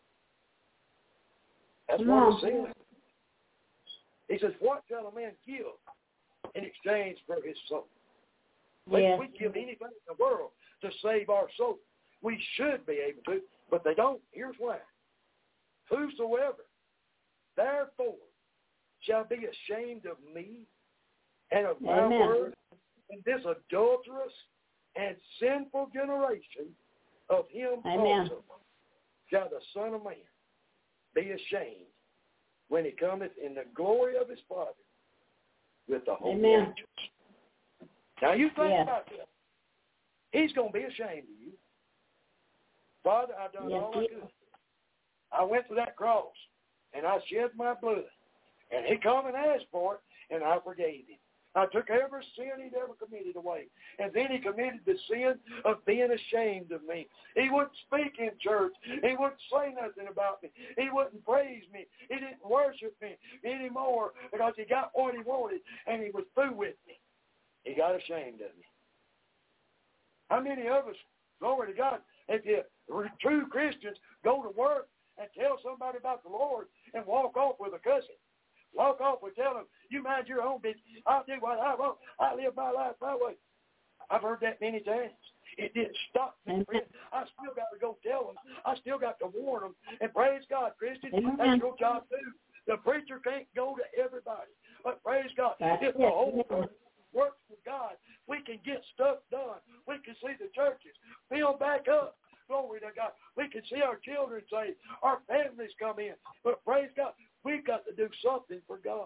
[SPEAKER 4] That's what it says. He says, what shall a man give in exchange for his soul? Yes. We give anything in the world to save our soul. We should be able to, but they don't. Here's why. Whosoever, therefore, shall be ashamed of me and of my
[SPEAKER 3] Amen.
[SPEAKER 4] word in this adulterous and sinful generation, of him
[SPEAKER 3] Amen.
[SPEAKER 4] also shall the Son of Man be ashamed when he cometh in the glory of his Father with the holy
[SPEAKER 3] Amen.
[SPEAKER 4] angels. Now you think
[SPEAKER 3] yes.
[SPEAKER 4] about this. He's going to be ashamed of you. Father, I've done
[SPEAKER 3] yes,
[SPEAKER 4] all I could. I went to that cross, and I shed my blood. And he come and asked for it, and I forgave him. I took every sin he'd ever committed away. And then he committed the sin of being ashamed of me. He wouldn't speak in church. He wouldn't say nothing about me. He wouldn't praise me. He didn't worship me anymore because he got what he wanted, and he was through with me. He got ashamed of me. How many of us, glory to God, if you true Christians, go to work and tell somebody about the Lord and walk off with a cussing? Walk off and tell them, you mind your own business. I'll do what I want. I live my life my way. I've heard that many times. It didn't stop me, friend. I still got to go tell them. I still got to warn them. And praise God, Christian, that's your job too. The preacher can't go to everybody. But praise God, if the whole world works for God, we can get stuff done. We can see the churches fill back up. Glory to God. We can see our children saved. Our families come in. But praise God, we've got to do something for God.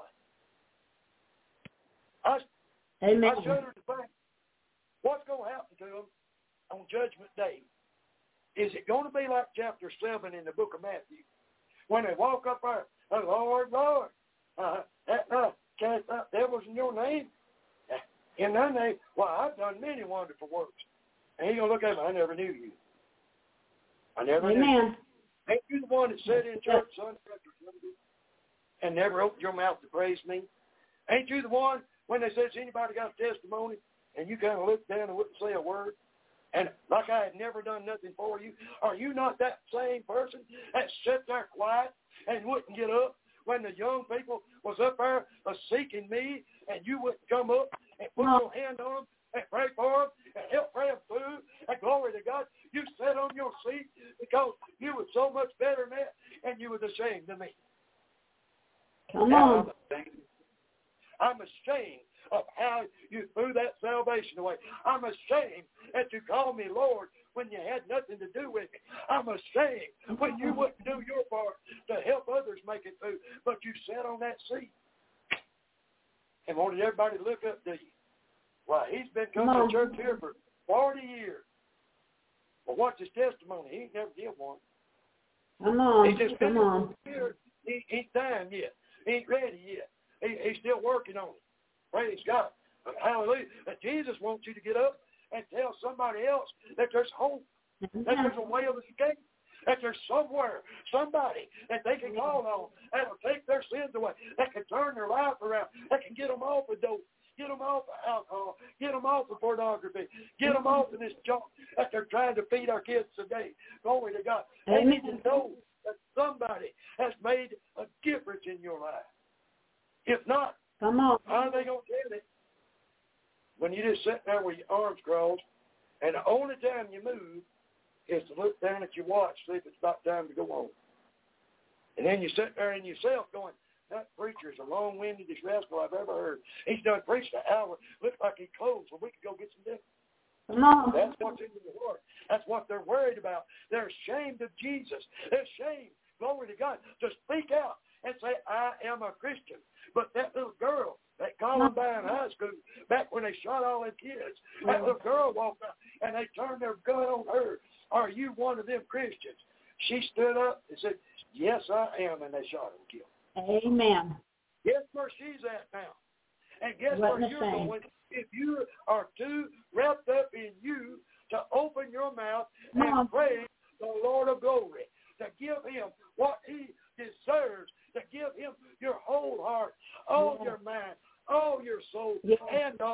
[SPEAKER 4] I,
[SPEAKER 3] Amen.
[SPEAKER 4] I shudder to think, what's going to happen to them on Judgment Day? Is it going to be like chapter seven in the book of Matthew? When they walk up there, oh, Lord, Lord, uh, that, uh, cast out devils in your name? In thy name, well, I've done many wonderful works. And he's going to look at me, I never knew you. I never
[SPEAKER 3] Amen.
[SPEAKER 4] knew you. Ain't you the one that sat in church Sunday after Sunday and never opened your mouth to praise me? Ain't you the one when they said, anybody got a testimony, and you kind of looked down and wouldn't say a word? And like I had never done nothing for you. Are you not that same person that sat there quiet and wouldn't get up when the young people was up there uh, seeking me, and you wouldn't come up and put
[SPEAKER 3] no.
[SPEAKER 4] your hand on them and pray for them and help pray them through? And glory to God, you sat on your seat because you were so much better than that, and you was ashamed of me.
[SPEAKER 3] Come
[SPEAKER 4] now,
[SPEAKER 3] on.
[SPEAKER 4] I'm ashamed. I'm ashamed of how you threw that salvation away. I'm ashamed that you called me Lord when you had nothing to do with it. I'm ashamed when you wouldn't do your part to help others make it through, but you sat on that seat and wanted everybody to look up to you. Why, he's been coming to church here for forty years. Well, what's his testimony? He ain't never did one.
[SPEAKER 3] Come on.
[SPEAKER 4] He just
[SPEAKER 3] Come on.
[SPEAKER 4] Here. He ain't time yet. He ain't ready yet. He, he's still working on it. Praise God. Hallelujah. But Jesus wants you to get up and tell somebody else that there's hope, that there's a way of escape, that there's somewhere, somebody that they can call on that will take their sins away, that can turn their life around, that can get them off of dope, get them off of alcohol, get them off of pornography, get them off of this junk that they're trying to feed our kids today. Glory to God. They need to know that somebody has made a difference in your life. If not,
[SPEAKER 3] Come on.
[SPEAKER 4] how are they going to tell it? When you just sit there with your arms crossed, and the only time you move is to look down at your watch, see if it's about time to go on. And then you sit there in yourself going, that preacher is the long-windedest rascal I've ever heard. He's done preached an hour. Looks like he closed, so we could go get some dinner.
[SPEAKER 3] Come on.
[SPEAKER 4] That's what's in the heart. That's what they're worried about. They're ashamed of Jesus. They're ashamed, glory to God, to speak out and say, I am a Christian. But that little girl at Columbine High School, back when they shot all them kids, that little girl walked up and they turned their gun on her. Are you one of them Christians? She stood up and said, yes, I am, and they shot her and killed her.
[SPEAKER 3] Amen.
[SPEAKER 4] Guess where she's at now? And guess
[SPEAKER 3] What
[SPEAKER 4] where you're
[SPEAKER 3] shame.
[SPEAKER 4] going if you are too wrapped up in you to open your mouth
[SPEAKER 3] Mom.
[SPEAKER 4] and praise the Lord of glory, to give him what he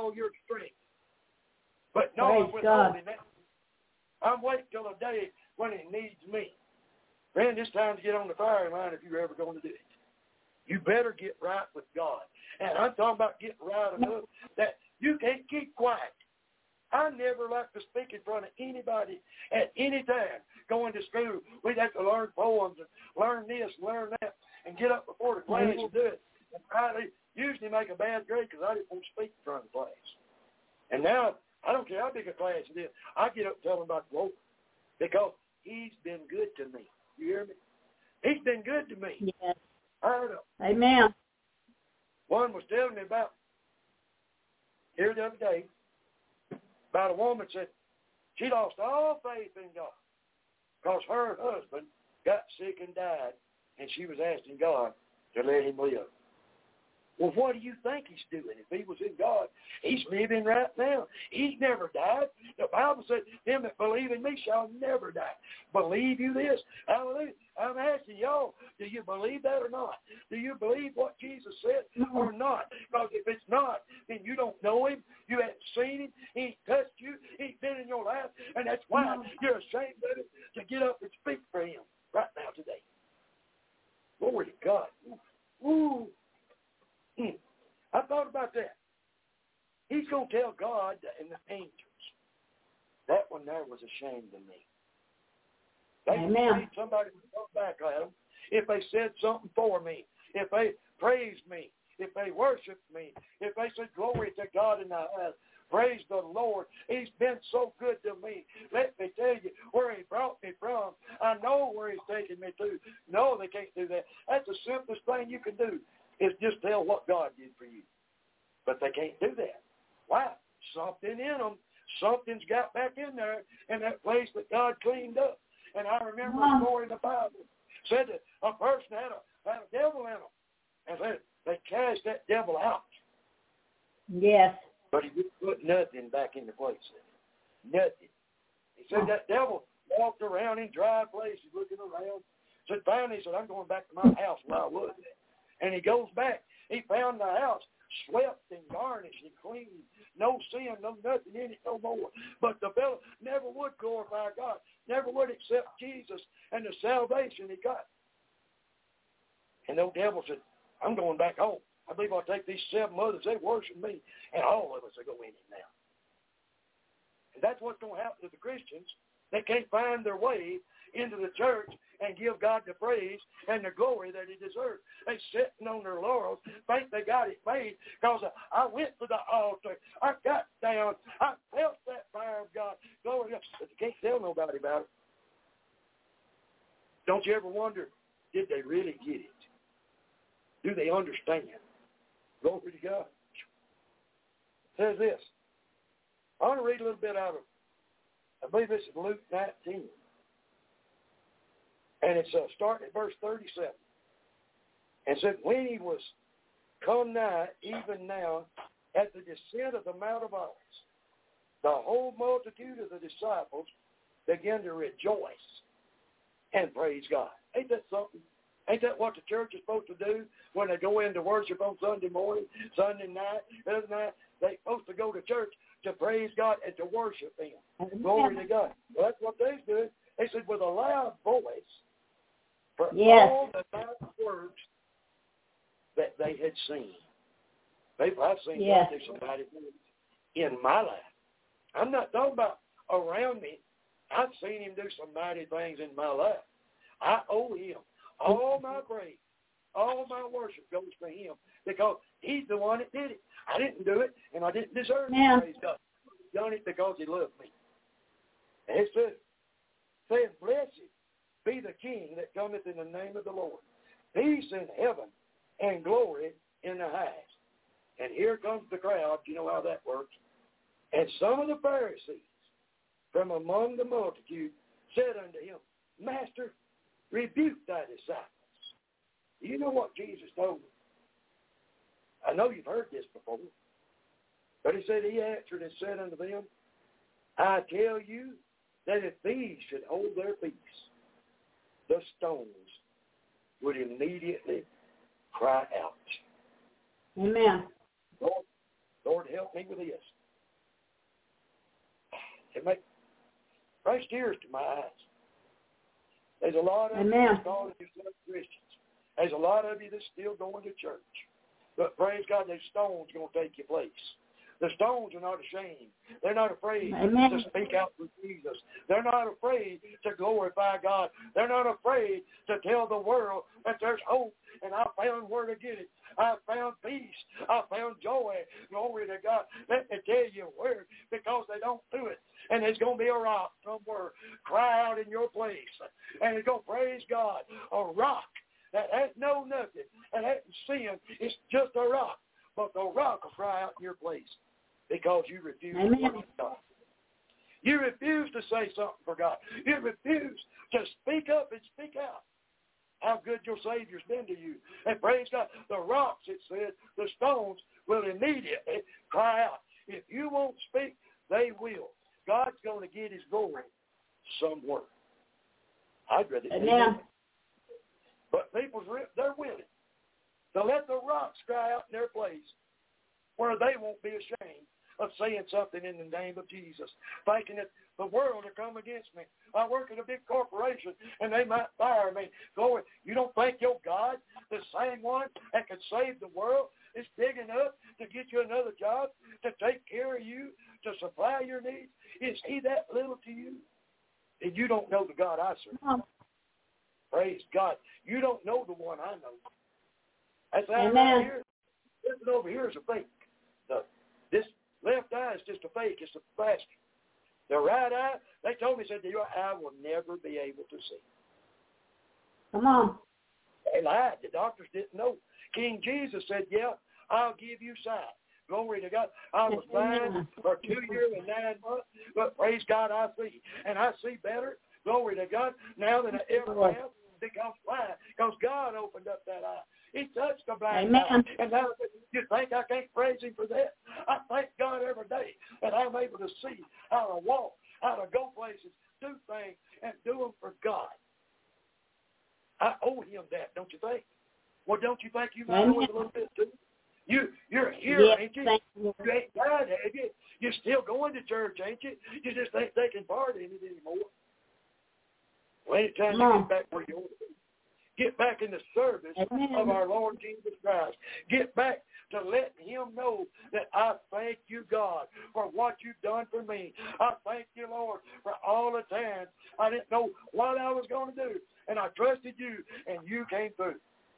[SPEAKER 4] all your strength. But no,
[SPEAKER 3] Praise
[SPEAKER 4] I'm withholding
[SPEAKER 3] God.
[SPEAKER 4] that. I'm waiting till the day when it needs me. Friend, it's time to get on the firing line if you're ever going to do it. You better get right with God. And I'm talking about getting right enough that you can't keep quiet. I never like to speak in front of anybody at any time. Going to school, we'd have to learn poems and learn this and learn that and get up before the class and do it. And I usually make a bad grade because I didn't want to speak in front of the class. And now, I don't care how big a class it is, I get up and tell them about the Lord because he's been good to me. You hear me? He's been good to me.
[SPEAKER 3] Yes.
[SPEAKER 4] I heard him.
[SPEAKER 3] Amen.
[SPEAKER 4] One was telling me about, here the other day, about a woman said she lost all faith in God because her husband got sick and died, and she was asking God to let him live. Well, what do you think he's doing? If he was in God, he's living right now. He's never died. The Bible said, them that believe in me shall never die. Believe you this? Hallelujah. I'm asking y'all, do you believe that or not? Do you believe what Jesus said or not? Because if it's not, then you don't know him. You haven't seen him. He ain't touched you. He ain't been in your life. And that's why you're ashamed of it to get up and speak for him right now today. Glory to God. Ooh. Hmm. I thought about that. He's going to tell God and the angels. That one there was ashamed of me. They
[SPEAKER 3] Amen.
[SPEAKER 4] Somebody would come back at them if they said something for me, if they praised me, if they worshiped me, if they said glory to God in the highest. Praise the Lord. He's been so good to me. Let me tell you where he brought me from. I know where he's taking me to. No, they can't do that. That's the simplest thing you can do is just tell what God did for you. But they can't do that. Why? Something in them. Something's got back in there in that place that God cleaned up. And I remember a story in the Bible. Said that a person had a, had a devil in them. And said they cast that devil out.
[SPEAKER 3] Yes.
[SPEAKER 4] But he didn't put nothing back into place. Nothing. He said that devil walked around in dry places looking around. Said finally, he said, I'm going back to my house where I was at. And he goes back. He found the house swept and garnished and clean. No sin, no nothing in it no more. But the fellow never would glorify God. Never would accept Jesus and the salvation he got. And the devil said, I'm going back home. I believe I'll take these seven others. They worship me. And all of us will go in it now. And that's what's going to happen to the Christians. They can't find their way into the church and give God the praise and the glory that he deserves. They sitting on their laurels, think they got it made because I went to the altar. I got down. I felt that fire of God. Glory to God. But they can't tell nobody about it. Don't you ever wonder, did they really get it? Do they understand? Glory to God. It says this. I want to read a little bit out of, I believe this is Luke nineteen. And it's uh, starting at verse thirty-seven. And said, when he was come nigh, even now, at the descent of the Mount of Olives, the whole multitude of the disciples began to rejoice and praise God. Ain't that something? Ain't that what the church is supposed to do when they go into worship on Sunday morning, Sunday night, other night? They're supposed to go to church to praise God and to worship him. Mm-hmm. Glory to God. Well, that's what they did. They said with a loud voice for
[SPEAKER 3] yes.
[SPEAKER 4] all the mighty works that they had seen. People, I've seen
[SPEAKER 3] yes.
[SPEAKER 4] God do some mighty things in my life. I'm not talking about around me. I've seen him do some mighty things in my life. I owe him all my praise, all my worship goes to him because he's the one that did it. I didn't do it, and I didn't deserve
[SPEAKER 3] yeah.
[SPEAKER 4] it. Praise God. He's done it because he loved me. And it says, says, blessed be the King that cometh in the name of the Lord. Peace in heaven and glory in the highest. And here comes the crowd. You know how that works. And some of the Pharisees from among the multitude said unto him, Master, rebuke thy disciples. You know what Jesus told them? I know you've heard this before. But he said, he answered and said unto them, I tell you that if these should hold their peace, the stones would immediately cry out.
[SPEAKER 3] Amen.
[SPEAKER 4] Lord, Lord, help me with this. It makes brings tears to my eyes. There's a lot of
[SPEAKER 3] Amen.
[SPEAKER 4] you that's calling yourself Christians. There's a lot of you that's still going to church. But praise God, those stones are going to take your place. The stones are not ashamed. They're not afraid
[SPEAKER 3] Amen.
[SPEAKER 4] to speak out for Jesus. They're not afraid to glorify God. They're not afraid to tell the world that there's hope. And I found where to get it. I found peace. I found joy. Glory to God. Let me tell you where, because they don't do it. And there's going to be a rock somewhere cry out in your place. And it's going to praise God. A rock that hasn't known nothing and hasn't sinned. It's just a rock. But the rock will cry out in your place because you refuse
[SPEAKER 3] Amen.
[SPEAKER 4] to worship God. You refuse to say something for God. You refuse to speak up and speak out how good your Savior's been to you. And praise God, the rocks, it said, the stones will immediately cry out. If you won't speak, they will. God's going to get his glory somewhere. I'd rather see
[SPEAKER 3] Amen.
[SPEAKER 4] it. But people, they're willing to let the rocks cry out in their place where they won't be ashamed of saying something in the name of Jesus, thinking that the world will come against me. I work at a big corporation, and they might fire me. Glory, you don't think your God, the same one that could save the world, is big enough to get you another job, to take care of you, to supply your needs? Is he that little to you? And you don't know the God I serve.
[SPEAKER 3] Oh.
[SPEAKER 4] Praise God. You don't know the one I know. That's how
[SPEAKER 3] Amen.
[SPEAKER 4] right here. This over here is a fake. The, this left eye is just a fake. It's a plastic. The right eye, they told me, said, the right eye will never be able to see.
[SPEAKER 3] Come on.
[SPEAKER 4] They lied. The doctors didn't know. King Jesus said, yeah, I'll give you sight. Glory to God. I was blind for two years and nine months, but praise God, I see. And I see better. Glory to God. Now than I ever have, because why? Because God opened up that eye. He touched the blind
[SPEAKER 3] Amen.
[SPEAKER 4] eye. And now you think I can't praise him for that? I thank God every day that I'm able to see how to walk, how to go places, do things, and do them for God. I owe him that, don't you think? Well, don't you think you might owe it a little bit too? You, you're here,
[SPEAKER 3] Yes,
[SPEAKER 4] ain't you?
[SPEAKER 3] thank you.
[SPEAKER 4] You ain't died, have you? You're still going to church, ain't you? You just ain't taking part in it anymore. Well, anytime you get back where you want to be. Get back in the service
[SPEAKER 3] Amen.
[SPEAKER 4] of our Lord Jesus Christ. Get back to letting him know that I thank you, God, for what you've done for me. I thank you, Lord, for all the times I didn't know what I was going to do, and I trusted you, and you came through.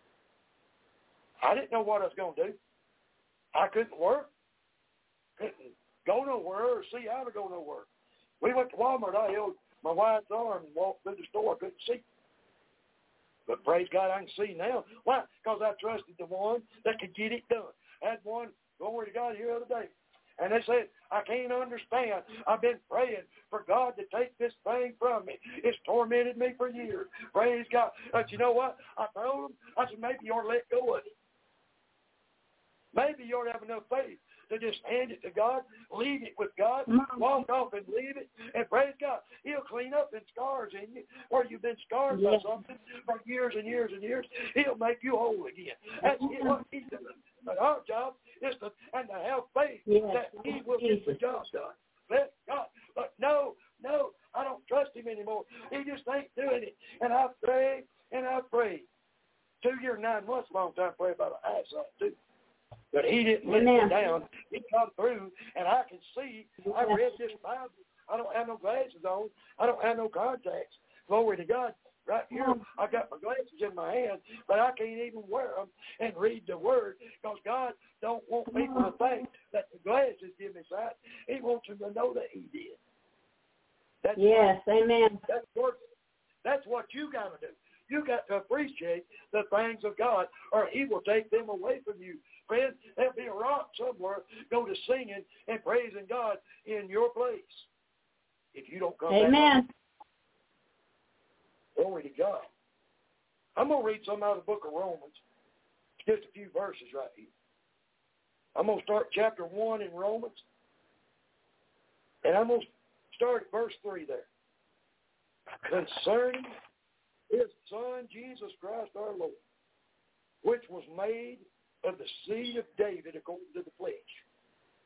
[SPEAKER 4] I didn't know what I was going to do. I couldn't work, couldn't go nowhere or see how to go nowhere. We went to Walmart. I held my wife's arm and walked through the store. I couldn't see. But praise God, I can see now. Why? Because I trusted the one that could get it done. I had one, glory to God, here the other day. And they said, I can't understand. I've been praying for God to take this thing from me. It's tormented me for years. Praise God. But you know what? I told them, I said, maybe you ought to let go of it. Maybe you ought to have enough faith to just hand it to God, leave it with God, walk off and leave it, and praise God. He'll clean up the scars in you where you've been scarred
[SPEAKER 3] yes.
[SPEAKER 4] by something for years and years and years. He'll make you whole again. That's what he's doing. But our job is to, and to have faith yes. that he will get the job done. Let God. But no, no, I don't trust him anymore. He just ain't doing it. And I pray and I pray. Two years, nine months, a long time to pray about an eyesight too. But he didn't let
[SPEAKER 3] Amen.
[SPEAKER 4] me down. He come through, and I can see. I read this Bible. I don't have no glasses on. I don't have no contacts. Glory to God. Right here, I got my glasses in my hand, but I can't even wear them and read the Word because God don't want people to think that the glasses give me sight. He wants them to know that he did. That's
[SPEAKER 3] yes,
[SPEAKER 4] what,
[SPEAKER 3] amen.
[SPEAKER 4] That's what, that's what you got to do. You got to appreciate the things of God, or he will take them away from you. Friend, there'll be a rock somewhere. Go to singing and praising God in your place. If you don't come
[SPEAKER 3] Amen.
[SPEAKER 4] back. Glory to God. I'm going to read some out of the book of Romans. Just a few verses right here. I'm going to start chapter one in Romans. And I'm going to start at verse three there. Concerning his Son, Jesus Christ our Lord, which was made of the seed of David according to the flesh,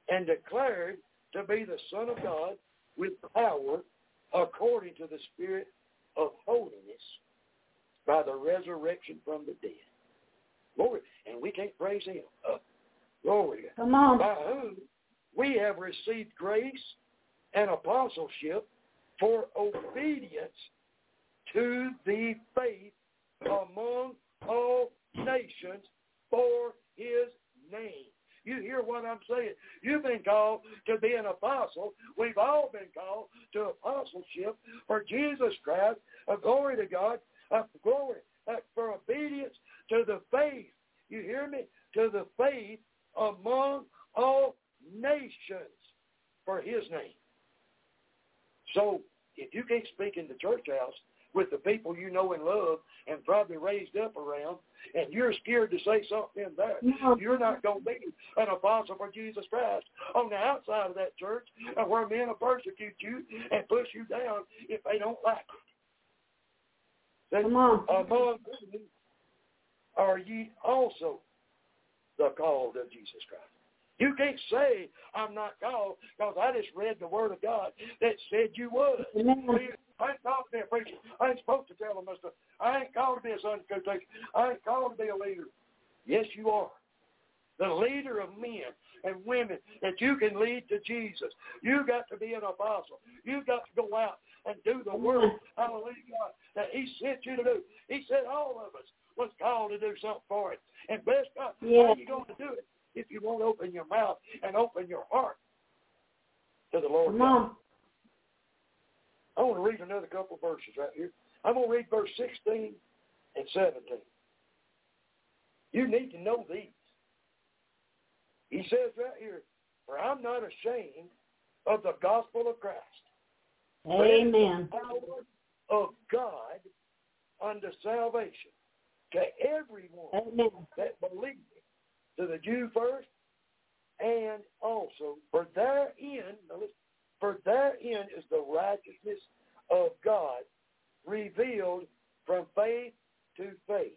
[SPEAKER 4] and declared to be the Son of God with power according to the Spirit of holiness by the resurrection from the dead. Glory. And we can't praise him. Uh, glory.
[SPEAKER 3] Come on.
[SPEAKER 4] By whom we have received grace and apostleship for obedience to the faith among all nations for his name. You hear what I'm saying? You've been called to be an apostle. We've all been called to apostleship for Jesus Christ. A glory to God. A glory uh, for obedience to the faith. You hear me? To the faith among all nations for his name. So if you can't speak in the church house with the people you know and love and probably raised up around, and you're scared to say something in there,
[SPEAKER 3] no.
[SPEAKER 4] you're not going to be an apostle for Jesus Christ on the outside of that church, and where men will persecute you and push you down if they don't like it.
[SPEAKER 3] Come on.
[SPEAKER 4] Among them are ye also the called of Jesus Christ. You can't say I'm not called because I just read the Word of God that said you was.
[SPEAKER 3] Amen.
[SPEAKER 4] I ain't called to be a preacher. I ain't supposed to tell them this stuff. I ain't called to be a Sunday school teacher. I ain't called to be a leader. Yes, you are. The leader of men and women that you can lead to Jesus. You got to be an apostle. You got to go out and do the work, hallelujah, God, that he sent you to do. He said all of us was called to do something for it. And bless God,
[SPEAKER 3] yeah.
[SPEAKER 4] how are you going to do it if you won't open your mouth and open your heart to the Lord
[SPEAKER 3] Come
[SPEAKER 4] God?
[SPEAKER 3] on.
[SPEAKER 4] I want to read another couple of verses right here. I'm going to read verse sixteen and seventeen. You need to know these. He says right here, for I'm not ashamed of the gospel of Christ.
[SPEAKER 3] Amen.
[SPEAKER 4] The power of God unto salvation to everyone
[SPEAKER 3] Amen.
[SPEAKER 4] that believeth, to the Jew first, and also for therein, for therein is the righteousness of God revealed from faith to faith.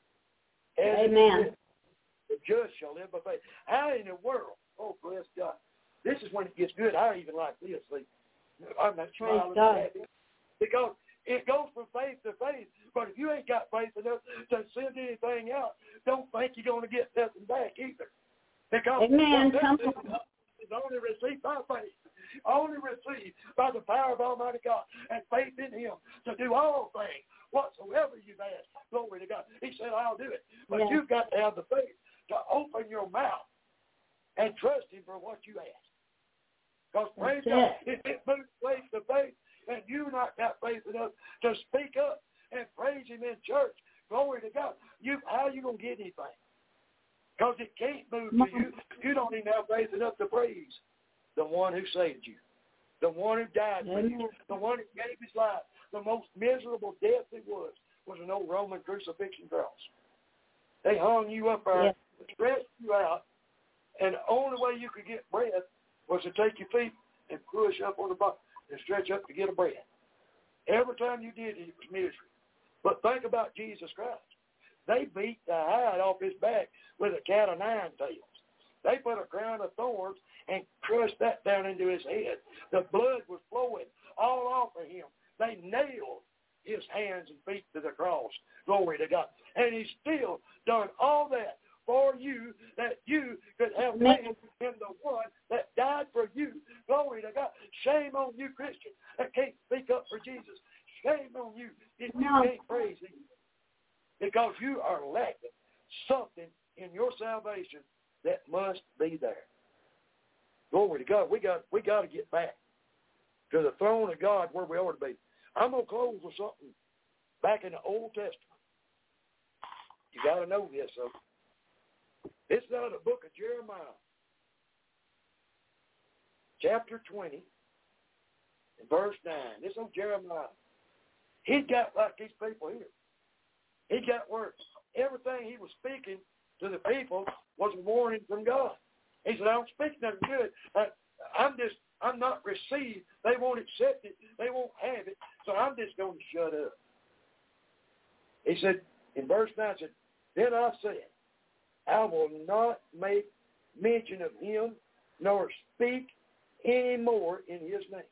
[SPEAKER 4] As
[SPEAKER 3] Amen.
[SPEAKER 4] The just shall live by faith. How in the world? Oh, bless God. This is when it gets good. I even like this. See, I'm not smiling at it because it goes from faith to faith. But if you ain't got faith enough to send anything out, don't think you're going to get nothing back either. Because
[SPEAKER 3] Amen.
[SPEAKER 4] is only received by faith. Only received by the power of Almighty God and faith in him to do all things whatsoever you've asked. Glory to God. He said, I'll do it. But
[SPEAKER 3] yeah.
[SPEAKER 4] you've got to have the faith to open your mouth and trust him for what you ask. Because praise God, if it moves faith to faith and you've not got faith enough to speak up and praise him in church, glory to God, you how are you going to get anything? Because it can't move to you. You don't even have faith enough to praise the one who saved you, the one who died for you, the one who gave his life. The most miserable death it was was an old Roman crucifixion cross. They hung you up there, yeah. stretched you out, and the only way you could get breath was to take your feet and push up on the bottom and stretch up to get a breath. Every time you did it, it was misery. But think about Jesus Christ. They beat the hide off his back with a cat of nine tails. They put a crown of thorns and crushed that down into his head. The blood was flowing all off of him. They nailed his hands and feet to the cross. Glory to God. And he's still done all that for you, that you could have faith in the one that died for you. Glory to God. Shame on you, Christian, that can't speak up for Jesus. Shame on you if you
[SPEAKER 3] no.
[SPEAKER 4] can't praise him. Because you are lacking something in your salvation that must be there. Glory to God. We got we got to get back to the throne of God where we ought to be. I'm going to close with something back in the Old Testament. You got to know this, though. It's out of the book of Jeremiah, chapter twenty, and verse nine. This on Jeremiah. He got like these people here. He got where everything he was speaking to the people was a warning from God. He said, I don't speak nothing good. I, I'm just, I'm not received. They won't accept it. They won't have it. So I'm just going to shut up. He said, in verse nine, said, then I said, I will not make mention of him nor speak any more in his name.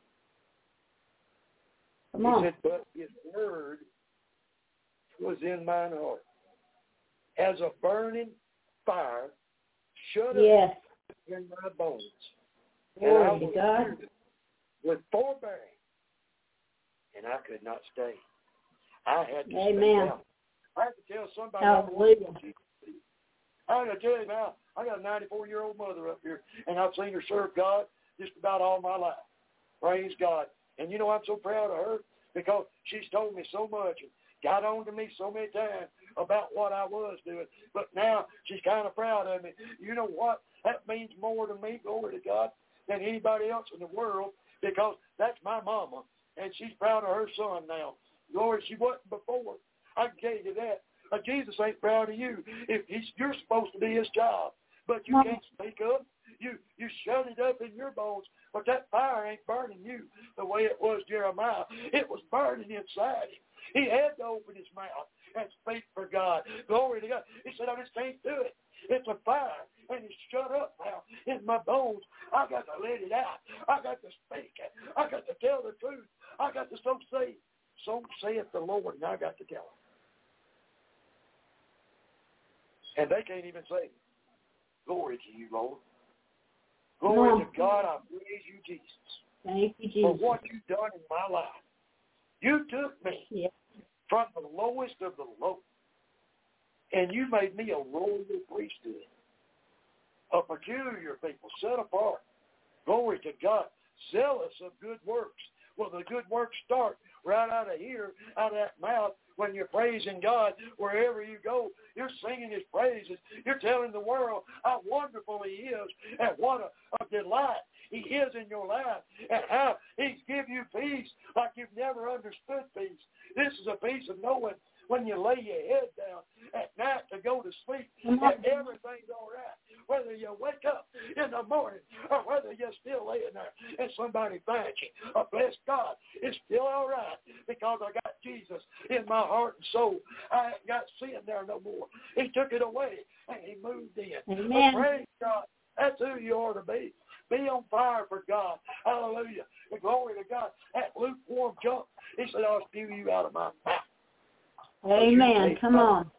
[SPEAKER 3] Come
[SPEAKER 4] He
[SPEAKER 3] on.
[SPEAKER 4] said, but his word was in mine heart, as a burning fire shut
[SPEAKER 3] Yes.
[SPEAKER 4] up in my bones.
[SPEAKER 3] Glory
[SPEAKER 4] and I
[SPEAKER 3] to
[SPEAKER 4] was
[SPEAKER 3] God.
[SPEAKER 4] filled with forbearing, and I could not stay. I had to
[SPEAKER 3] Amen.
[SPEAKER 4] speak out. I had to tell somebody.
[SPEAKER 3] Hallelujah.
[SPEAKER 4] I had to tell you now, I got a ninety-four-year-old mother up here, and I've seen her serve God just about all my life. Praise God. And you know, I'm so proud of her because she's told me so much and got on to me so many times about what I was doing. But now she's kind of proud of me. You know what? That means more to me, glory to God, than anybody else in the world, because that's my mama, and she's proud of her son now. Lord, she wasn't before. I can tell you that. Uh, Jesus ain't proud of you. If he's, you're supposed to be his child, but you can't speak up. You you shut it up in your bones, but that fire ain't burning you the way it was Jeremiah. It was burning inside him. He had to open his mouth and speak for God. Glory to God. He said, I just can't do it. It's a fire, and it's shut up now in my bones. I got to let it out. I got to speak it. I got to tell the truth. I got to so say, so saith the Lord, and I got to tell them. And they can't even say it. Glory to you, Lord. Glory
[SPEAKER 3] Come
[SPEAKER 4] to
[SPEAKER 3] on.
[SPEAKER 4] God. I praise you, Jesus,
[SPEAKER 3] Thank you, Jesus.
[SPEAKER 4] for what you've done in my life. You took me
[SPEAKER 3] Yes.
[SPEAKER 4] from the lowest of the low, and you made me a royal priesthood, a peculiar people, set apart. Glory to God, zealous of good works. Well, the good works start right out of here, out of that mouth. When you're praising God, wherever you go, you're singing his praises. You're telling the world how wonderful he is and what a, a delight he is in your life and how he's give you peace like you've never understood peace. This is a peace of knowing when you lay your head down at night to go to sleep that everything's all right. Whether you wake up in the morning or whether you're still laying there and somebody finds you, oh, bless God, it's still all right because I got Jesus in my heart and soul. I ain't got sin there no more. He took it away and he moved in.
[SPEAKER 3] Amen.
[SPEAKER 4] But praise God. That's who you ought to be. Be on fire for God. Hallelujah. The glory to God. That lukewarm junk, he said, I'll spew you out of my mouth.
[SPEAKER 3] Amen. Come on.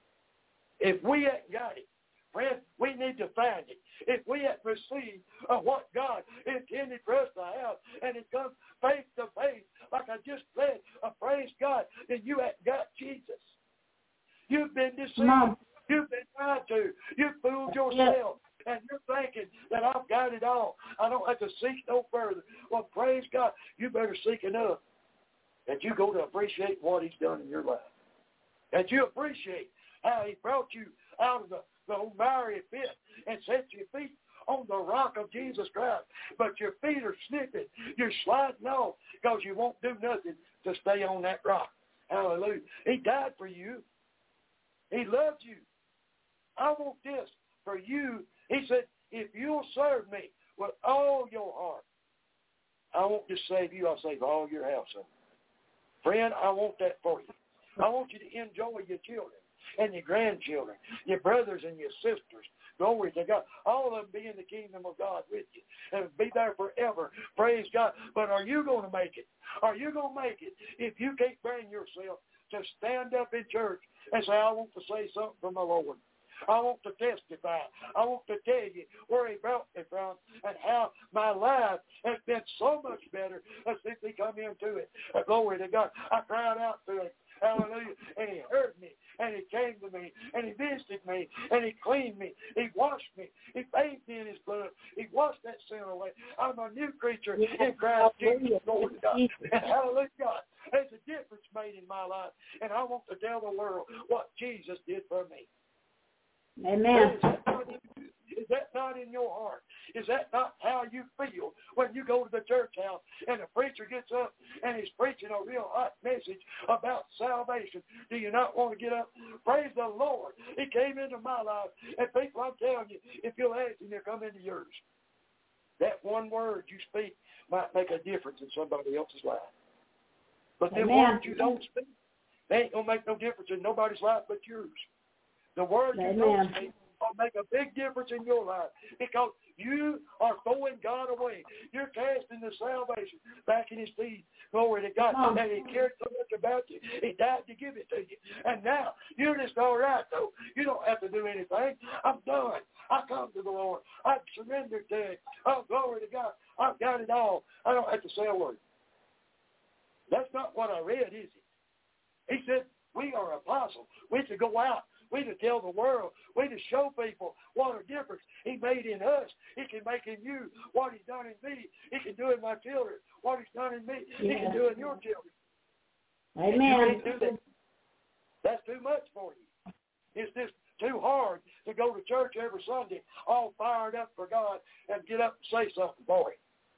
[SPEAKER 4] If we ain't got it, friend, we need to find it. If we ain't received uh, what God intended for us to have, and it comes face to face, like I just said, uh, praise God, then you ain't got Jesus. You've been deceived. You've been lied to. You've fooled yourself. And you're thinking that I've got it all. I don't have to seek no further. Well, praise God, you better seek enough that you go to appreciate what he's done in your life. That you appreciate how he brought you out of the, the miry pit and set your feet on the rock of Jesus Christ. But your feet are slipping. You're sliding off because you won't do nothing to stay on that rock. Hallelujah. He died for you. He loved you. I want this for you. He said, if you'll serve me with all your heart, I won't just save you, I'll save all your household. Friend, I want that for you. I want you to enjoy your children and your grandchildren, your brothers and your sisters. Glory to God. All of them be in the kingdom of God with you and be there forever. Praise God. But are you going to make it? Are you going to make it if you can't bring yourself to stand up in church and say, I want to say something from the Lord? I want to testify. I want to tell you where he brought me from and how my life has been so much better since he come into it. Glory to God. I cried out to him. Hallelujah. And he heard me. And he came to me. And he visited me. And he cleaned me. He washed me. He bathed me in his blood. He washed that sin away. I'm a new creature
[SPEAKER 3] Yes,
[SPEAKER 4] in Christ Jesus.
[SPEAKER 3] hallelujah.
[SPEAKER 4] Glory to God. And hallelujah, God. There's a difference made in my life. And I want to tell the world what Jesus did for me.
[SPEAKER 3] Amen.
[SPEAKER 4] Is that, not in, is that not in your heart? Is that not how you feel when you go to the church house and the preacher gets up and he's preaching a real hot message about salvation? Do you not want to get up? Praise the Lord. He came into my life. And people, I'm telling you, if you'll ask him, he'll come into yours. That one word you speak might make a difference in somebody else's life. But the words you don't speak, they ain't going to make no difference in nobody's life but yours. The word you don't speak will make a big difference in your life because You are throwing God away. You're casting the salvation back in his teeth. Glory to God.
[SPEAKER 3] Oh.
[SPEAKER 4] And he cared so much about you. He died to give it to you. And now, you're just all right, though. You don't have to do anything. I'm done. I come to the Lord. I've surrendered to him. Oh, glory to God. I've got it all. I don't have to say a word. That's not what I read, is it? He said, we are apostles. We to go out. We to tell the world. We to show people what a difference he made in us. He can make in you what he's done in me. He can do in my children what he's done in me.
[SPEAKER 3] Yeah.
[SPEAKER 4] He can do in your children.
[SPEAKER 3] Amen.
[SPEAKER 4] You can't do that. That's too much for you. It's just too hard to go to church every Sunday all fired up for God and get up and say something for him.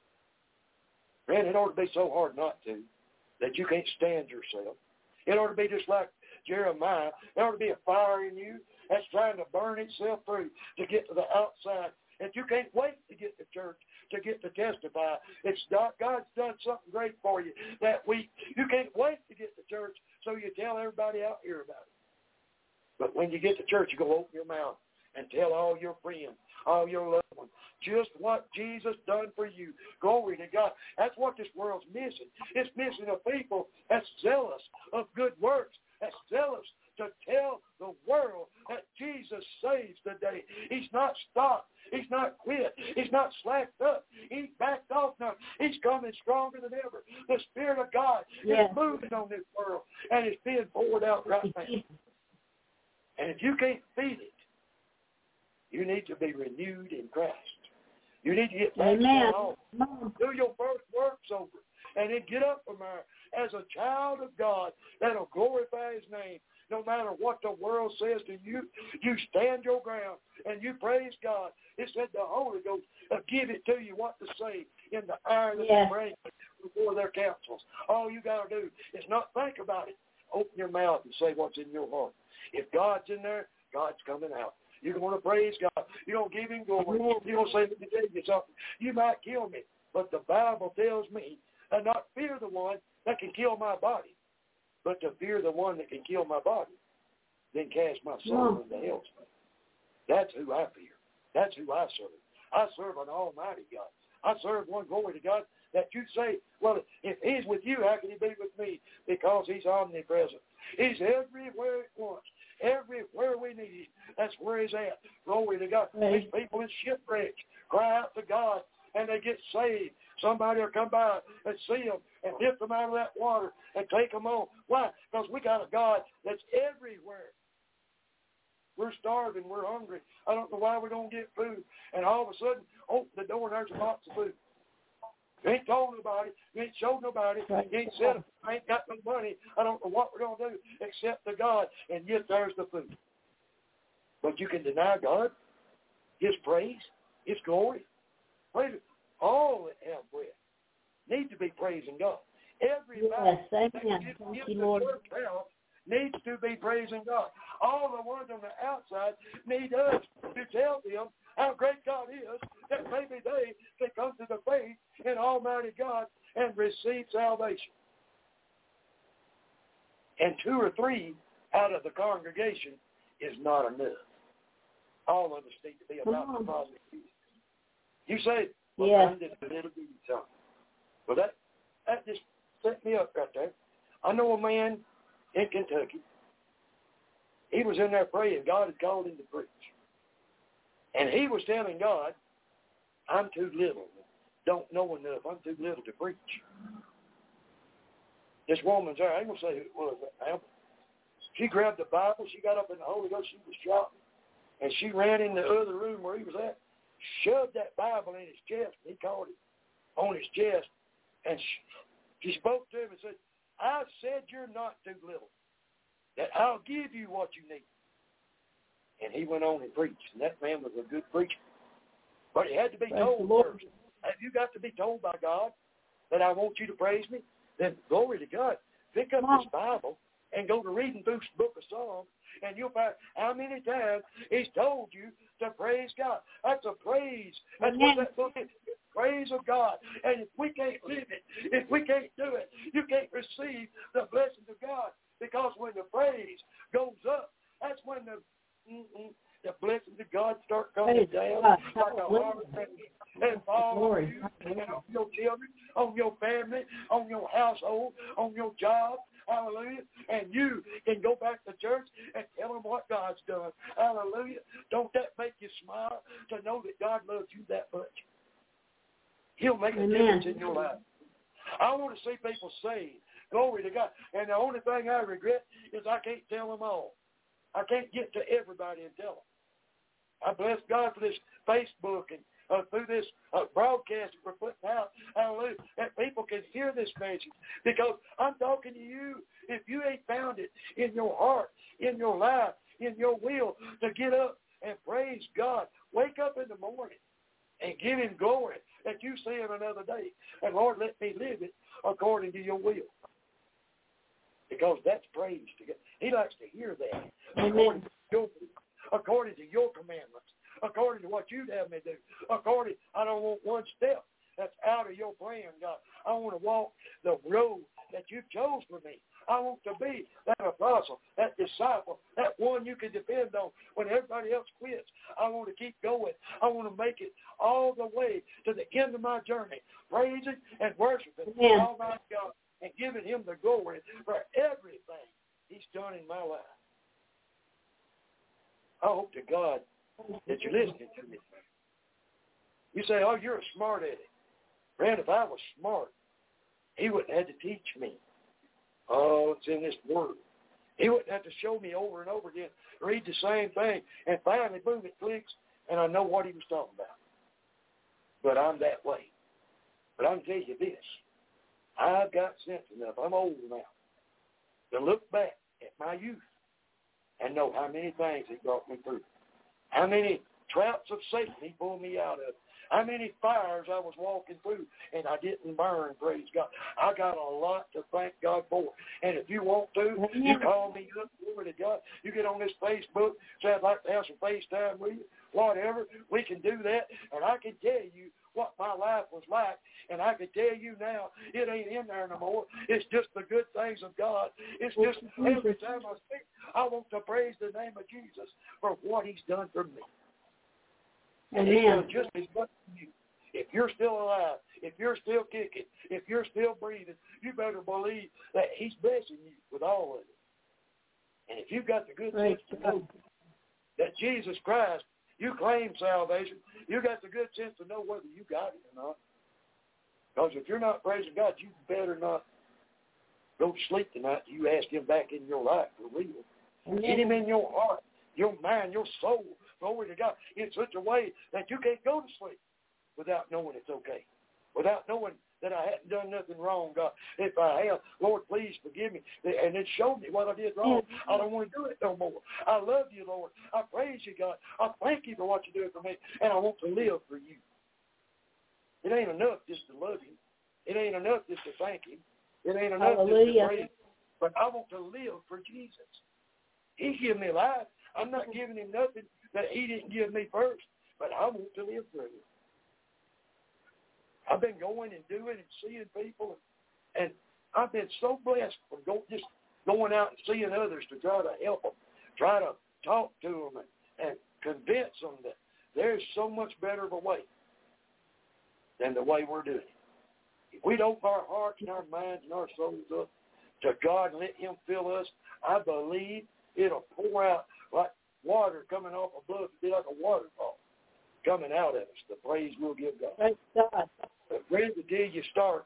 [SPEAKER 4] Man, it ought to be so hard not to that you can't stand yourself. It ought to be just like Jeremiah. There ought to be a fire in you that's trying to burn itself through to get to the outside. And you can't wait to get to church, to get to testify. It's not, God's done something great for you that week. You can't wait to get to church so you tell everybody out here about it. But when you get to church, you go open your mouth and tell all your friends, all your loved ones, just what Jesus done for you. Glory to God. That's what this world's missing. It's missing a people that's zealous of good works, that's zealous to tell the world that Jesus saves today. He's not stopped. He's not quit. He's not slacked up. He's backed off now. He's coming stronger than ever. The Spirit of God
[SPEAKER 3] yes.
[SPEAKER 4] is moving on this world, and it's being poured out right now. And if you can't feed it, you need to be renewed in Christ. You need to get back on. Do your first works over, and then get up from there as a child of God that'll glorify his name. No matter what the world says to you, you stand your ground and you praise God. It said the Holy Ghost will give it to you what to say in the hour that
[SPEAKER 3] yes.
[SPEAKER 4] they bring before their councils. All you got to do is not think about it. Open your mouth and say what's in your heart. If God's in there, God's coming out. You're going to praise God. You're going to give him glory. You're going to say, let me tell you something. You might kill me, but the Bible tells me to not fear the one that can kill my body, but to fear the one that can kill my body, then cast my soul
[SPEAKER 3] no.
[SPEAKER 4] into hell. That's who I fear. That's who I serve. I serve an almighty God. I serve one, glory to God, that you say, well, if he's with you, how can he be with me? Because he's omnipresent. He's everywhere at once. Everywhere we need him, that's where he's at. Glory to God.
[SPEAKER 3] Right.
[SPEAKER 4] These people in shipwrecks cry out to God, and they get saved. Somebody will come by and see them and dip them out of that water and take them on. Why? Because we got a God that's everywhere. We're starving. We're hungry. I don't know why we don't get food. And all of a sudden, open the door and there's a box of food. You ain't told nobody. You ain't showed nobody. You ain't said, I ain't got no money. I don't know what we're going to do except to God. And yet there's the food. But you can deny God, his praise, his glory. Praise it. All that have breath need to be praising God. Everybody
[SPEAKER 3] yes,
[SPEAKER 4] that
[SPEAKER 3] amen.
[SPEAKER 4] gets
[SPEAKER 3] Thank
[SPEAKER 4] in
[SPEAKER 3] you,
[SPEAKER 4] the
[SPEAKER 3] Lord.
[SPEAKER 4] church house needs to be praising God. All the ones on the outside need us to tell them how great God is, that maybe they can come to the faith in Almighty God and receive salvation. And two or three out of the congregation is not enough. All of us need to be about the positive. You say, well,
[SPEAKER 3] yeah.
[SPEAKER 4] I'm just a little bitty something. Well, that, that just set me up right there. I know a man in Kentucky. He was in there praying. God had called him to preach. And he was telling God, I'm too little. Don't know enough. I'm too little to preach. This woman's there. I ain't going to say who it was right now. She grabbed the Bible. She got up in the Holy Ghost. She was shouting. And she ran in the other room where he was at, shoved that Bible in his chest. And he caught it on his chest. And she, she spoke to him and said, I said you're not too little, that I'll give you what you need. And he went on and preached. And that man was a good preacher. But he had to be
[SPEAKER 3] Praise
[SPEAKER 4] told
[SPEAKER 3] the Lord.
[SPEAKER 4] first. Have you got to be told by God that I want you to praise me? Then glory to God. Pick up this Bible and go to reading through the book of Psalms, and you'll find how many times he's told you to praise God. That's a praise. That's what that book is. Praise of God. And if we can't live it, if we can't do it, you can't receive the blessings of God. Because when the praise goes up, that's when the mm-mm, the blessings of God start coming down
[SPEAKER 3] God.
[SPEAKER 4] like a harvest and fall on you and on your children, on your family, on your household, on your job. Hallelujah. And you can go back to church and tell them what God's done. Hallelujah. Don't that make you smile to know that God loves you that much? He'll make a
[SPEAKER 3] Amen.
[SPEAKER 4] difference in your life. I want to see people saved. Glory to God. And the only thing I regret is I can't tell them all. I can't get to everybody and tell them. I bless God for this Facebook and uh, through this uh, broadcast we're putting out, hallelujah, that people can hear this message. Because I'm talking to you. If you ain't found it in your heart, in your life, in your will to get up and praise God, wake up in the morning and give Him glory that you see Him another day. And Lord, let me live it according to your will. Because that's praise to God. He likes to hear that. According to your, according to your commandments. According to what you'd have me do. According, I don't want one step that's out of your plan, God. I want to walk the road that you chose for me. I want to be that apostle, that disciple, that one you can depend on when everybody else quits. I want to keep going. I want to make it all the way to the end of my journey, praising and worshiping
[SPEAKER 3] Amen.
[SPEAKER 4] Almighty God and giving Him the glory for everything He's done in my life. I hope to God that you're listening to me. You say, oh, you're a smart Eddie. Friend, if I was smart, He wouldn't have to teach me. Oh, it's in this word. He wouldn't have to show me over and over again, read the same thing, and finally, boom, it clicks, and I know what He was talking about. But I'm that way. But I can tell you this. I've got sense enough. I'm old now to look back at my youth and know how many things He brought me through. How many traps of Satan He pulled me out of. How many fires I was walking through and I didn't burn, praise God. I got a lot to thank God for. And if you want to, you call me up, glory to God. You get on this Facebook, say I'd like to have some FaceTime with you, whatever. We can do that. And I can tell you what my life was like. And I can tell you now, it ain't in there no more. It's just the good things of God. It's just every time I speak, I want to praise the name of Jesus for what He's done for me. And He's done just as much for you. If you're still alive, if you're still kicking, if you're still breathing, you better believe that He's blessing you with all of it. And if you've got the good sense to know that Jesus Christ, you claim salvation, you got the good sense to know whether you got it or not. Because if you're not praising God, you better not go to sleep tonight till you ask Him back in your life for real. Amen. Get Him in your heart, your mind, your soul, glory to God, in such a way that you can't go to sleep without knowing it's okay, without knowing that I hadn't done nothing wrong, God. If I have, Lord, please forgive me. And then show me what I did wrong. I don't want to do it no more. I love you, Lord. I praise you, God. I thank you for what you're doing for me, and I want to live for you. It ain't enough just to love Him. It ain't enough just to thank Him. It ain't enough Hallelujah. Just to praise Him. But I want to live for Jesus. He gave me life. I'm not giving Him nothing that He didn't give me first, but I want to live for Him. I've been going and doing and seeing people, and I've been so blessed for go, just going out and seeing others to try to help them, try to talk to them and, and convince them that there's so much better of a way than the way we're doing it. If we open our hearts and our minds and our souls up to God and let Him fill us, I believe it'll pour out like water coming off a bluff. It'll be like a waterfall coming out of us, the praise we'll give God.
[SPEAKER 3] Praise God.
[SPEAKER 4] But friends, until you start,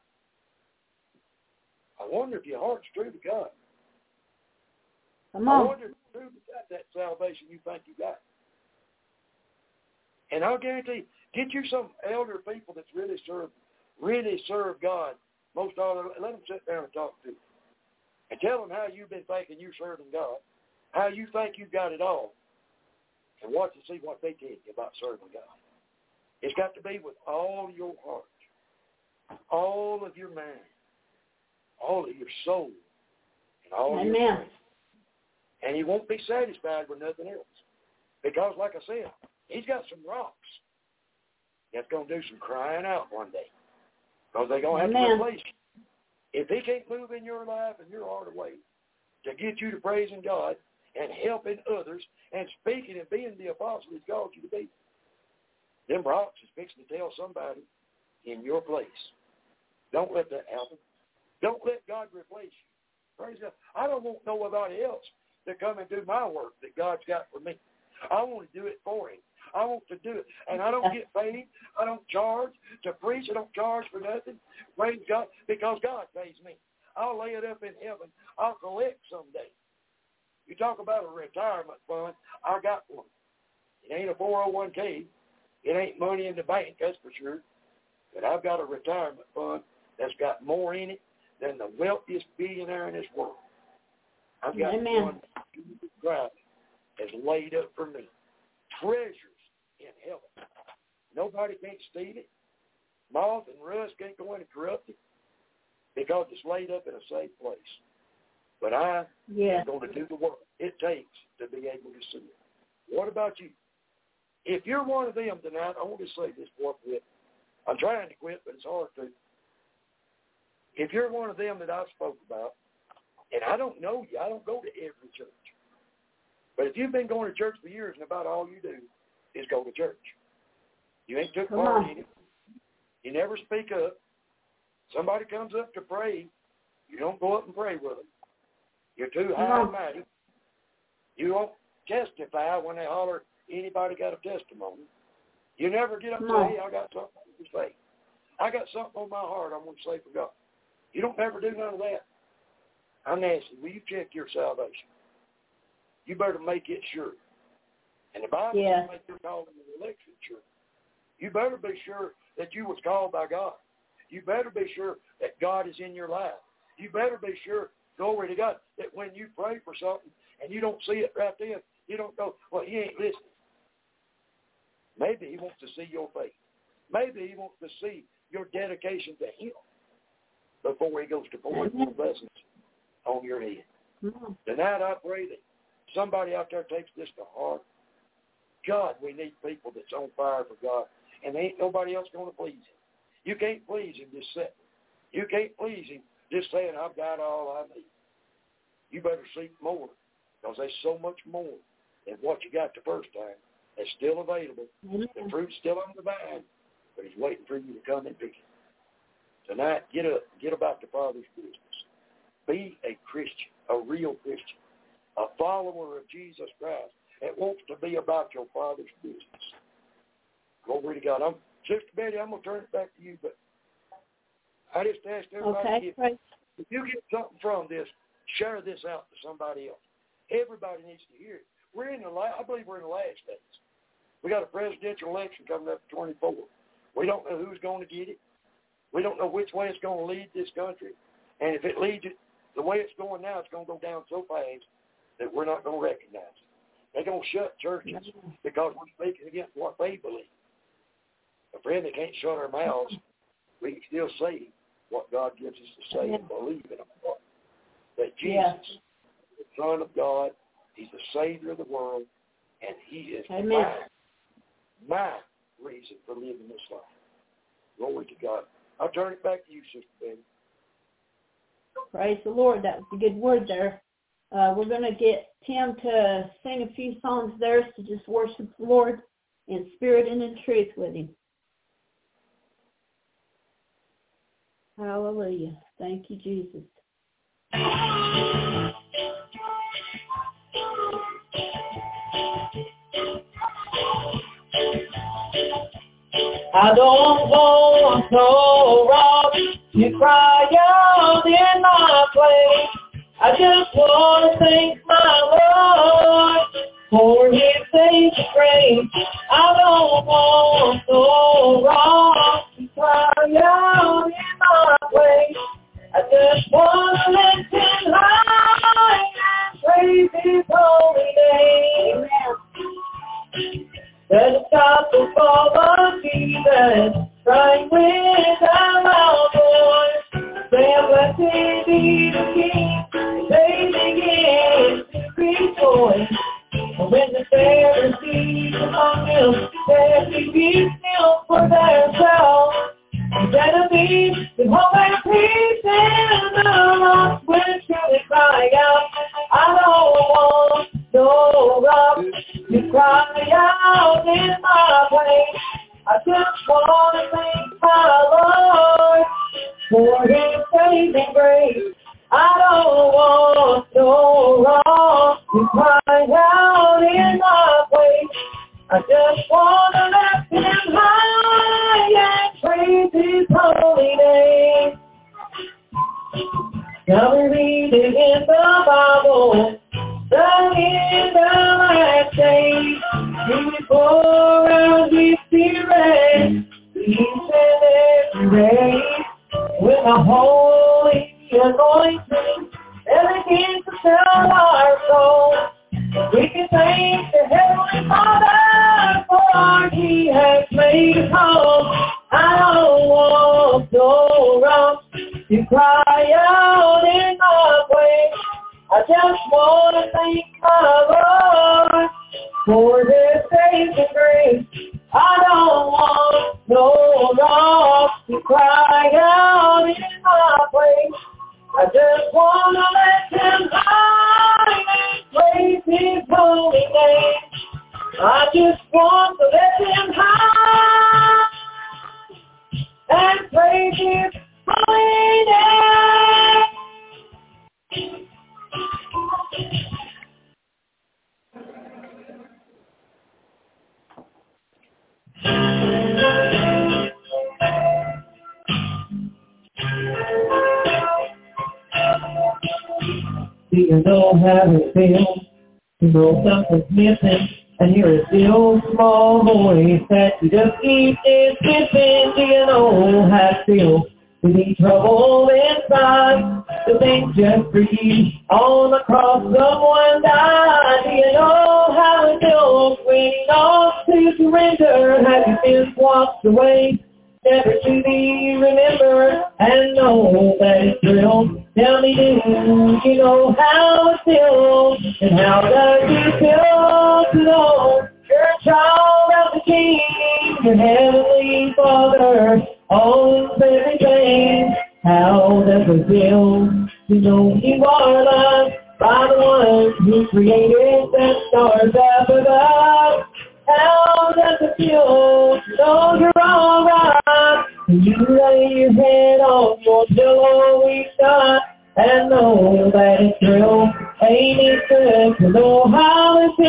[SPEAKER 4] I wonder if your heart's true to God.
[SPEAKER 3] Come on.
[SPEAKER 4] I wonder if it's true to God, that salvation you think you got. And I'll guarantee, get you some elder people that's really serve, really serve God. Most all of them, let them sit down and talk to you. And tell them how you've been thinking you're serving God, how you think you got it all, and watch and see what they tell you about serving God. It's got to be with all your heart, all of your mind, all of your soul, and all
[SPEAKER 3] Amen.
[SPEAKER 4] of your strength. And He won't be satisfied with nothing else. Because, like I said, He's got some rocks that's going to do some crying out one day. Because they're going to have
[SPEAKER 3] Amen.
[SPEAKER 4] to replace you. If He can't move in your life and your heart away to get you to praising God and helping others and speaking and being the apostle He's called you to be. Them rocks is fixing to tell somebody in your place. Don't let that happen. Don't let God replace you. Praise God. I don't want nobody else to come and do my work that God's got for me. I want to do it for Him. I want to do it. And I don't get paid. I don't charge to preach. I don't charge for nothing. Praise God, because God pays me. I'll lay it up in heaven. I'll collect someday. You talk about a retirement fund, I got one. It ain't a four oh one k. It ain't money in the bank, that's for sure. But I've got a retirement fund that's got more in it than the wealthiest billionaire in this world. I've got
[SPEAKER 3] Amen.
[SPEAKER 4] one that has laid up for me. Treasures in heaven. Nobody can't steal it. Moth and rust can't go in and corrupt it because it's laid up in a safe place. But I
[SPEAKER 3] yes.
[SPEAKER 4] am going to do the work it takes to be able to see it. What about you? If you're one of them tonight, I want to say this before I quit. I'm trying to quit, but it's hard to. If you're one of them that I spoke about, and I don't know you, I don't go to every church. But if you've been going to church for years and about all you do is go to church, you ain't took part in it. You never speak up. Somebody comes up to pray, you don't go up and pray with them. You're too high and mighty. You won't testify when they holler, anybody got a testimony. You never get up and say, hey, I got something to say. I got something on my heart I'm going to say for God. You don't never do none of that. I'm asking, will you check your salvation? You better make it sure. And the Bible
[SPEAKER 3] yeah.
[SPEAKER 4] doesn't make your calling and election sure. You better be sure that you was called by God. You better be sure that God is in your life. You better be sure, glory to God, that when you pray for something and you don't see it right then, you don't go, well, He ain't listening. Maybe He wants to see your faith. Maybe He wants to see your dedication to Him before He goes to pouring more blessings on your head.
[SPEAKER 3] Mm-hmm.
[SPEAKER 4] Tonight I pray that somebody out there takes this to heart. God, we need people that's on fire for God, and there ain't nobody else going to please Him. You can't please Him just sitting. You can't please Him just saying, I've got all I need. You better seek more, because there's so much more than what you got the first time that's still available. Mm-hmm. The fruit's still on the vine, but He's waiting for you to come and pick it. Tonight, get up, get about the Father's business. Be a Christian, a real Christian, a follower of Jesus Christ that wants to be about your Father's business. Glory to God. I'm, Sister Betty, I'm going to turn it back to you, but I just ask everybody,
[SPEAKER 3] okay.
[SPEAKER 4] if, if you get something from this, share this out to somebody else. Everybody needs to hear it. We're in the la- I believe we're in the last days. We got a presidential election coming up in twenty-four. We don't know who's going to get it. We don't know which way it's going to lead this country. And if it leads it the way it's going now, it's going to go down so fast that we're not going to recognize it. They're going to shut churches because we're speaking against what they believe. A friend, they can't shut our mouths. We can still say what God gives us to say and believe in our heart. That Jesus, yeah. the Son of God, He's the Savior of the world, and He is
[SPEAKER 3] Amen.
[SPEAKER 4] my, my reason for living this life. Glory to God. I'll turn it back to you, Sister Betty.
[SPEAKER 3] Praise the Lord. That was a good word there. Uh, we're going to get Tim to sing a few songs there to just worship the Lord in spirit and in truth with Him. Hallelujah. Thank you, Jesus.
[SPEAKER 5] I don't want no rocks to cry out in my place. I just want to thank my Lord for His saving grace. I don't want no rocks to cry out in my place. I just want to lift Him high and praise His holy name. Let us stop the fall of Jesus, crying with our loud voice. Say a blessed be the King, they begin to rejoice. And when the Pharisees among them said to be still for themselves, instead of me, with hope and peace in the rock, when truly cry out, I don't want for His saving grace. I don't want no wrong to cry out in my place. I just want to lift Him high and praise His holy name. Now we read it in the Bible, that in the last days, He will pour out His Spirit, each and every day, with a holy anointing, and begin to fill our soul. We can thank the Heavenly Father for He has made us home. I don't want no wrong to cry out in my way. I just want to thank my Lord for His saving grace. I don't want no wrong to cry out in my place. I just want to let Him high and praise His holy name. I just want to let Him high and praise His holy name. Do you know how it feels to know something's missing and hear a still small voice that you just keep dismissing? Do you know how it feels to be troubled inside, to think just for you on the cross someone died? Do you know how it feels when you know to surrender? Have you been washed away, never to be remembered, and know that it's real? Tell me, do you know how it feels, and how does it feel to know you're a child of the King, your heavenly Father owns everything? How does it feel to know you are loved by the one who created the stars up above? How does it feel to know you're all right when you lay your head on your pillow each night and know that it's real? Ain't it good to know how it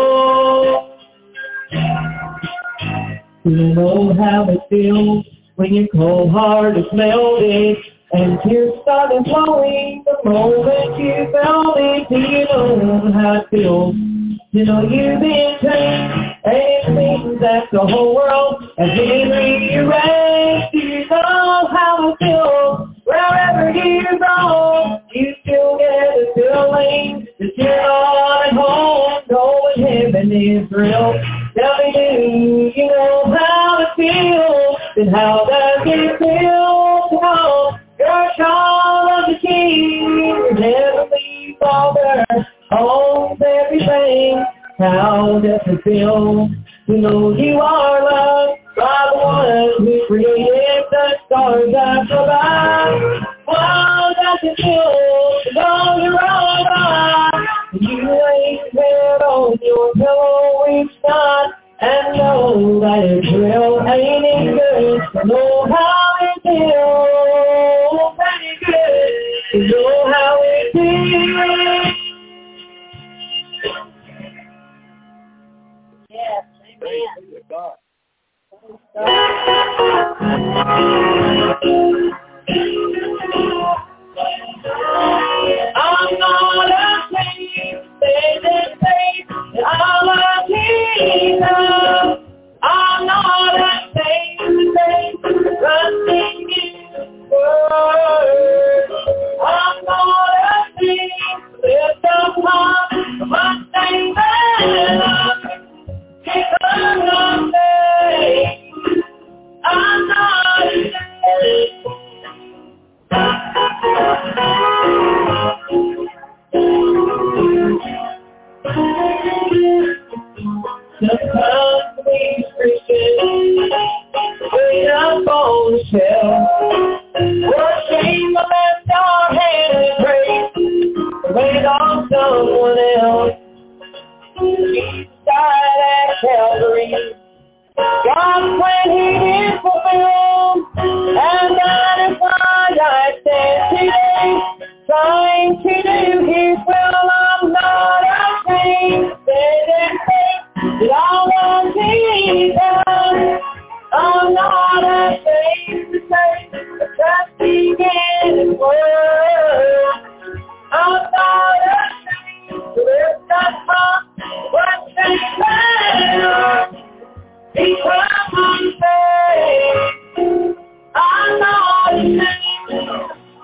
[SPEAKER 5] feels? Do you know how it feels when your cold heart is melted and tears started flowing the moment you felt it? Do you know how it feels? You know you've been changed, and it seems that the whole world has been rearranged. Do you know how it feels? Wherever you go, you still get a feeling that you're not at home, knowing heaven is real. Tell me, do you know how it feels? And how does it feel to know you're a child of the King, your heavenly Father owns everything? How does it feel to know you are loved by the one who created the stars up above? How does it feel to know you're all right when you lay your head on your pillow each night and know that it's real? Ain't it good to know how it feels? Ain't it good to know how it feels? Yes, amen.
[SPEAKER 4] God.
[SPEAKER 5] I'm not ashamed, say that faith that I'm a kingdom. I'm not world. I'm not ashamed to lift up my voice and say, because I'm saved, I'm not ashamed.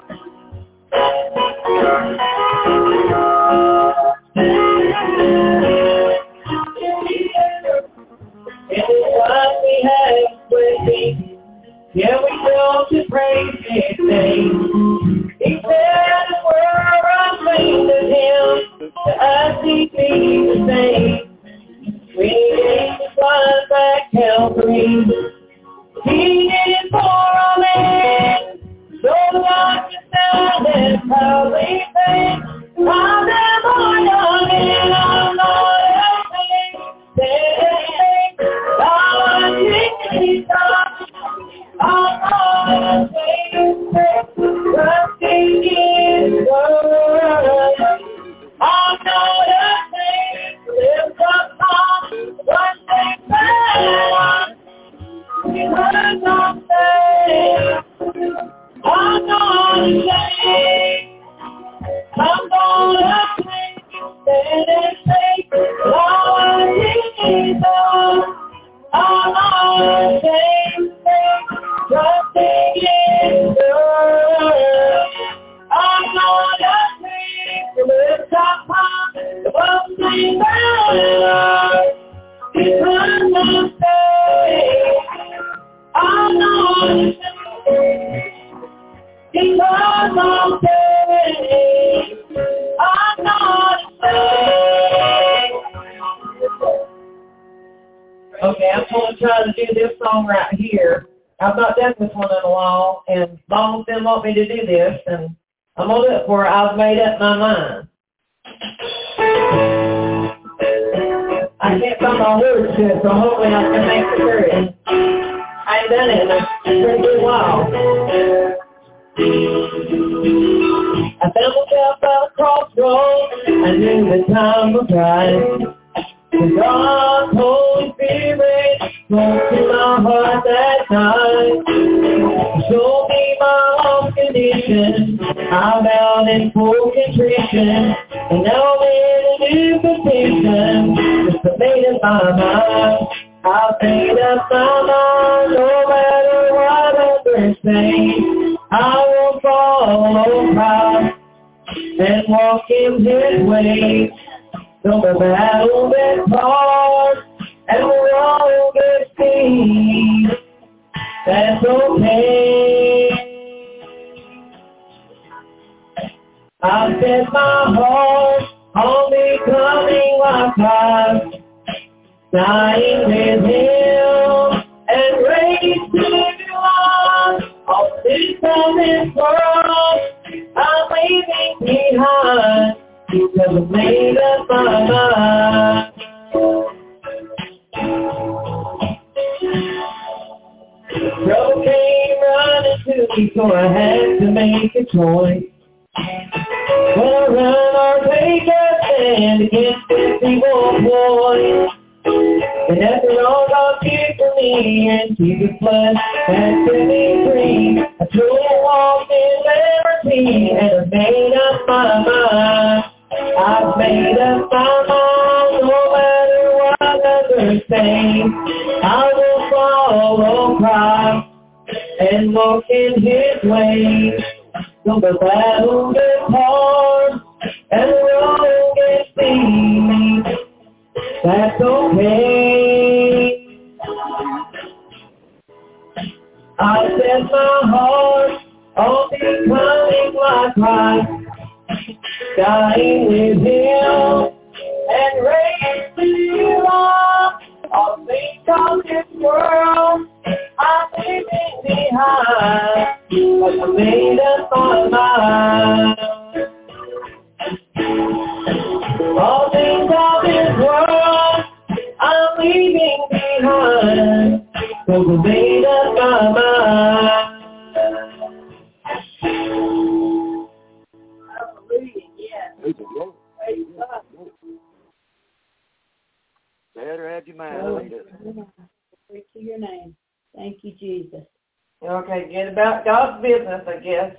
[SPEAKER 5] It's what we have with me. Yeah, we go to praise His name. He said the world proclaimed of Him, to us He be the same. We gave His life at Calvary. He did it for all men. So watch us now, that's how we sing. I'm never young and I'm not ashamed. Say, God, Jesus, I'm not ashamed. Trusting His word. I'm not ashamed. Lift up my one thing back. Because I'm saved. I'm not ashamed. I'm not ashamed. Stand and say, Lord Jesus, I'm not ashamed. Trusting in word. I'm not ashamed to lift up my one back. Because I'm saved. I'm not ashamed. Because I'm saved, I'm not ashamed. Okay, I'm going to try to do this song right here. I've not done this one in a while, and Mom didn't want me to do this, and I'm going to do it for her. I've made up my mind. I can't find my words to it, so hopefully I can make it through. I ain't done it in a pretty good while. I found myself at a crossroads. I knew the time was right. The God's Holy Spirit spoke to my heart that night. Showed me my lost condition. I bowed in full contrition. And now I'm in a new position. Just made up my mind. I've made up my mind. No matter what others say, I will follow Christ and walk in His way. Though the battle gets hard and the road gets steep, that's okay. I've set my heart on becoming like Christ, dying with Him and raised to new life. All things of this world I'm leaving behind, because I've made up my mind. Trouble came running to me, so I had to make a choice. When I run or take a stand against this evil voice, and after all God did for me, and Jesus' blood has set me free, I truly walked in liberty, and I've made up my mind. I've made up my mind, no matter what others say, I will follow Christ and walk in His way. Though the battle gets hard and the road gets steep, that's okay. I set my heart on becoming like Christ, dying with Him and raised to life. All things of this world I'm leaving behind, but I made up my mind. All things of this world I'm leaving behind, but I made up my mind.
[SPEAKER 4] Better have your mind.
[SPEAKER 3] Glory to your name. Thank you, Jesus.
[SPEAKER 2] Okay, get about God's business, I guess.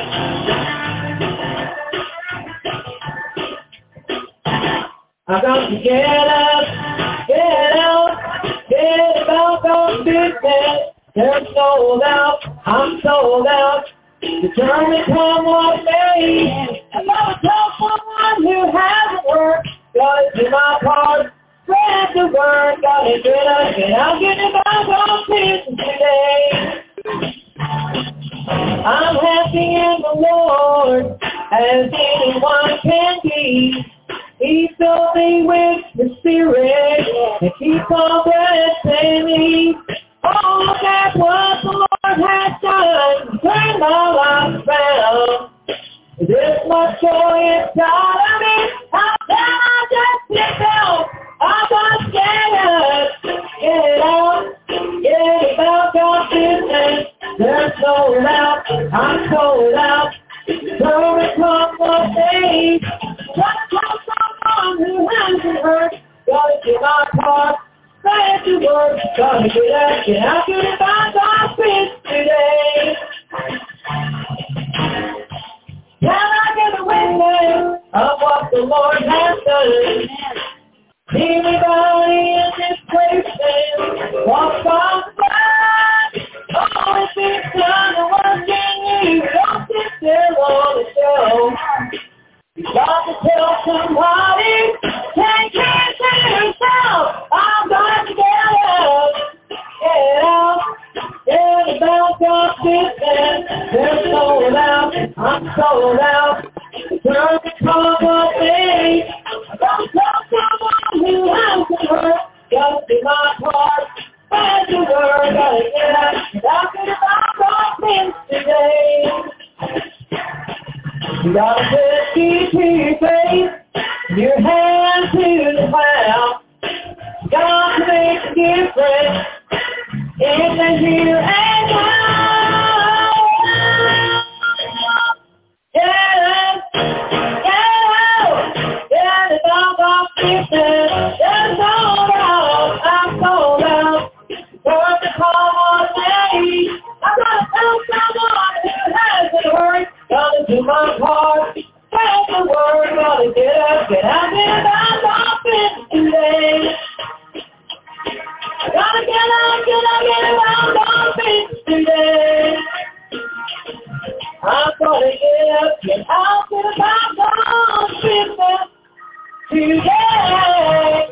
[SPEAKER 5] I got to get up, get out, get about God's business. They're sold out, I'm sold out. Determined come what may. I gotta tell someone who hasn't worked. Gotta do my part, spread the word. Gotta get up, get out, get about God's business today. I'm happy in the Lord, as anyone can be. He filled me with the Spirit, and keeps on blessing me. Oh, look at what the Lord has done, turn my life around. This much joy inside of me, how can I just sit down? I must get up, get out, get about God's business. They're sold out, I'm sold out. So it comes one day, gotta tell someone who hasn't heard. Gotta do my part, spread the word. Gotta get up, get out, get about God's business today. Can I get a witness of what the Lord has done? Anybody in this place and walk on the line? Oh, if it's time to work in you, don't sit there on the show. You got to tell somebody, take care to yourself. I'm going to get out, get out, get about God's business. They're sold out, I'm sold out. Turn the call of me. Don't tell someone who hasn't heard. Gotta do my part, spread the word. Gotta get out, gotta get about God's business today. You gotta just keep to your face, your hand to the plow. God makes a difference in the here and now. Get out, get out, get about God's business. They're sold out, I'm sold out. Turn the call on me. I gotta tell someone who hasn't heard. Gotta do my part, spread the word. Gotta get up, get out, get about God's business today. Gotta get up, get up, get about God's business today. I'm gonna get up, get out, get about God's business today.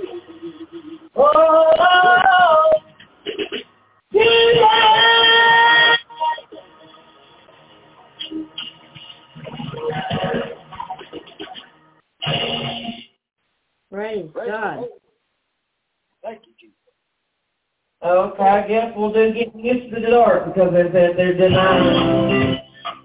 [SPEAKER 5] Oh, today.
[SPEAKER 3] Praise
[SPEAKER 4] Praise
[SPEAKER 3] God.
[SPEAKER 4] the Lord. Thank you, Jesus.
[SPEAKER 5] Okay, I guess we'll do get used to the dark because they're, they're, they're denying.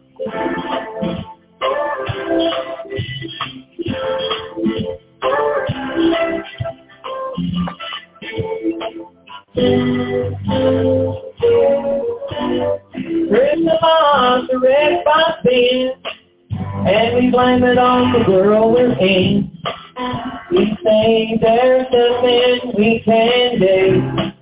[SPEAKER 5] Written upon the red by sin, and we blame it on the world we're in. We say there's nothing we can do.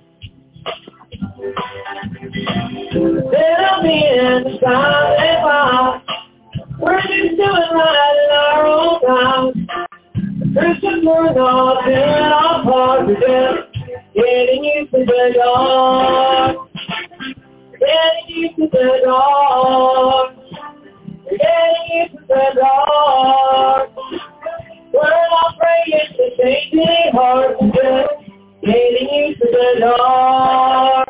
[SPEAKER 5] There'll be in the silent box. We're just doing right in our own time. Christians we're not doing our part. We're just getting used to the dark. Getting used to the dark. We're getting used to the dark. We're not praying to change any hearts. We're just getting used to the dark.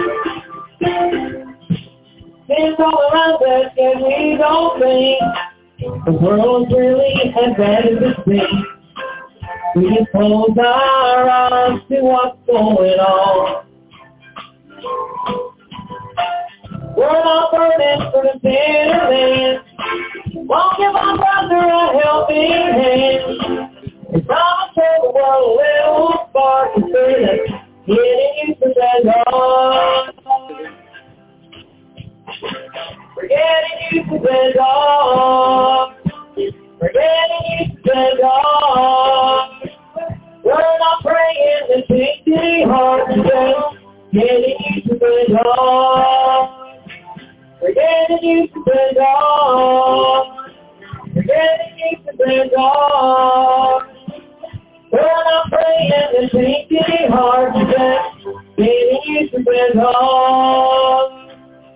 [SPEAKER 5] Things all around us and we don't think the world's really as bad as it seems. We just close our eyes to what's going on. We're not burning for the sinner man. Won't give our brother a helping hand. It's time to tell the world a little spark instead of getting used to the dark. We're getting used to the dark. We're getting used to the dark. We're not praying to change any hearts. We're just getting used to the dark. Forgetting used to be gone. Forgetting used to be gone. When I'm praying, it ain't getting hard to get. Forgetting used to be gone.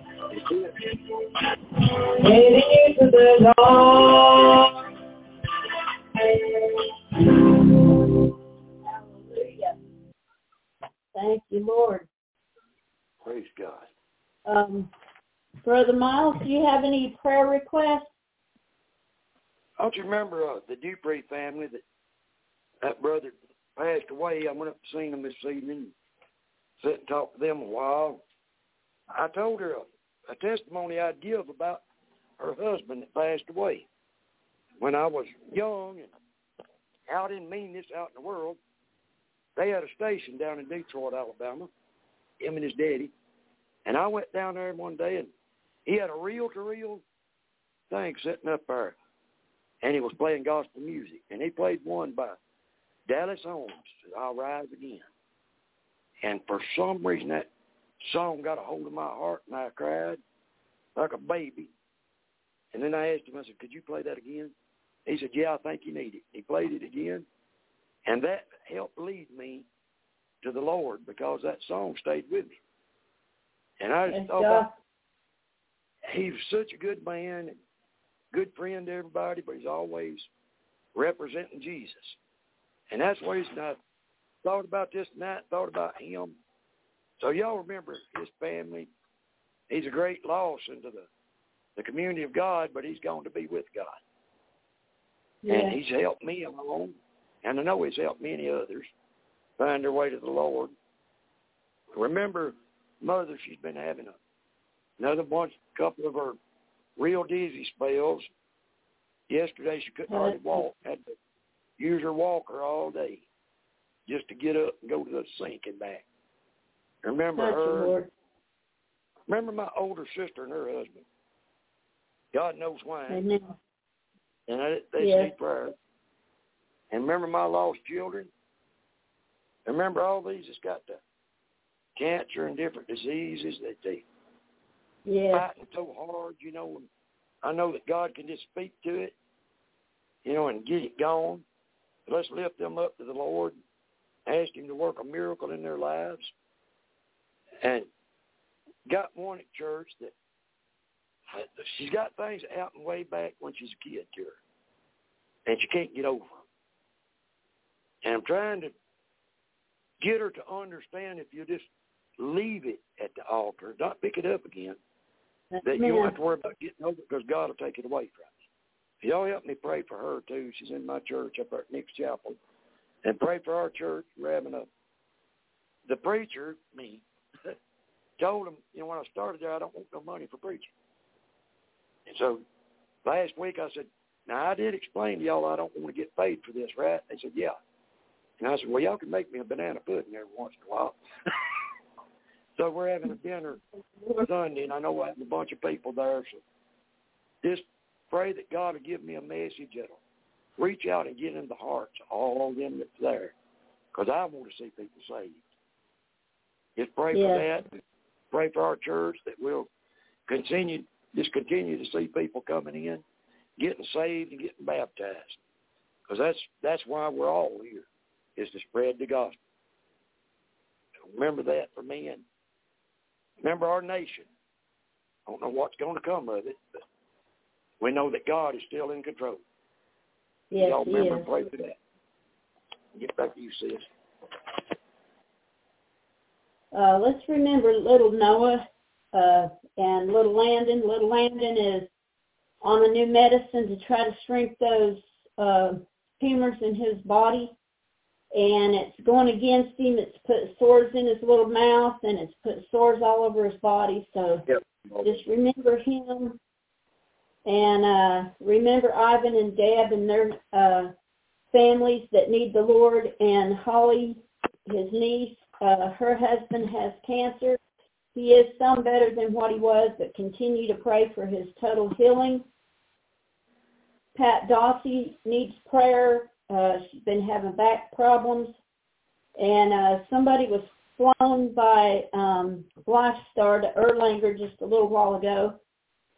[SPEAKER 5] Forgetting used to be gone.
[SPEAKER 3] Hallelujah. Thank you, Lord.
[SPEAKER 4] Praise God.
[SPEAKER 3] Um, Brother Miles, do you have any prayer requests?
[SPEAKER 4] Don't you remember uh, the Dupree family that that brother passed away? I went up to see them this evening, sit and talk to them a while. I told her a, a testimony I'd give about her husband that passed away. When I was young and I didn't mean this out in the world, they had a station down in Detroit, Alabama, him and his daddy. And I went down there one day, and he had a reel-to-reel thing sitting up there, and he was playing gospel music. And he played one by Dallas Holmes, I'll Rise Again. And for some reason, that song got a hold of my heart, and I cried like a baby. And then I asked him, I said, could you play that again? He said, yeah, I think you need it. He played it again, and that helped lead me to the Lord because that song stayed with me. And I just thought about, he was such a good man, and good friend to everybody, but he's always representing Jesus. And that's the reason I thought about this night, thought about him. So y'all remember his family. He's a great loss into the, the community of God, but he's gone to be with God. Yeah. And he's helped me along, and I know he's helped many others find their way to the Lord. Remember, Mother, she's been having a, another bunch, couple of her real dizzy spells. Yesterday she couldn't hardly walk, had to use her walker all day just to get up and go to the sink and back. Remember
[SPEAKER 3] Thank
[SPEAKER 4] her.
[SPEAKER 3] You, Lord.
[SPEAKER 4] Remember my older sister and her husband. God knows why.
[SPEAKER 3] Amen.
[SPEAKER 4] And they, they
[SPEAKER 3] yeah.
[SPEAKER 4] need prayer. And remember my lost children. And remember all these that's got the cancer and different diseases that they
[SPEAKER 3] yeah.
[SPEAKER 4] fighting so hard, you know. And I know that God can just speak to it, you know, and get it gone. But let's lift them up to the Lord, ask him to work a miracle in their lives. And got one at church that she's got things that happened way back when she's a kid to her, and she can't get over them. And I'm trying to get her to understand if you just leave it at the altar, not pick it up again,
[SPEAKER 3] That's
[SPEAKER 4] that
[SPEAKER 3] me.
[SPEAKER 4] you don't have to worry about getting over it because God will take it away from you. Y'all help me pray for her, too. She's in my church up at Nick's Chapel. And pray for our church. We're having a, the preacher, me, told him, you know, when I started there, I don't want no money for preaching. And so last week I said, now I did explain to y'all I don't want to get paid for this, right? They said, yeah. And I said, well, y'all can make me a banana pudding every once in a while. So we're having a dinner Sunday, and I know we're having a bunch of people there. So just pray that God will give me a message that'll reach out and get in the hearts of all of them that's there, because I want to see people saved. Just pray
[SPEAKER 3] yeah.
[SPEAKER 4] for that. Pray for our church that we'll continue, just continue to see people coming in, getting saved and getting baptized, because that's that's why we're all here, is to spread the gospel. Remember that for me, and remember our nation. I don't know what's going to come of it, but we know that God is still in control.
[SPEAKER 3] Yes,
[SPEAKER 4] Y'all remember
[SPEAKER 3] he
[SPEAKER 4] and pray for that. Get back to you, sis.
[SPEAKER 3] Uh, let's remember little Noah uh, and little Landon. Little Landon is on a new medicine to try to shrink those uh, tumors in his body. And it's going against him. It's put sores in his little mouth, and it's put sores all over his body. So
[SPEAKER 4] yep.
[SPEAKER 3] just remember him. And uh, remember Ivan and Deb and their uh, families that need the Lord. And Holly, his niece, uh, her husband has cancer. He is some better than what he was, but continue to pray for his total healing. Pat Dossie needs prayer. Uh, she's been having back problems. And uh, somebody was flown by um, Lifestar to Erlanger just a little while ago.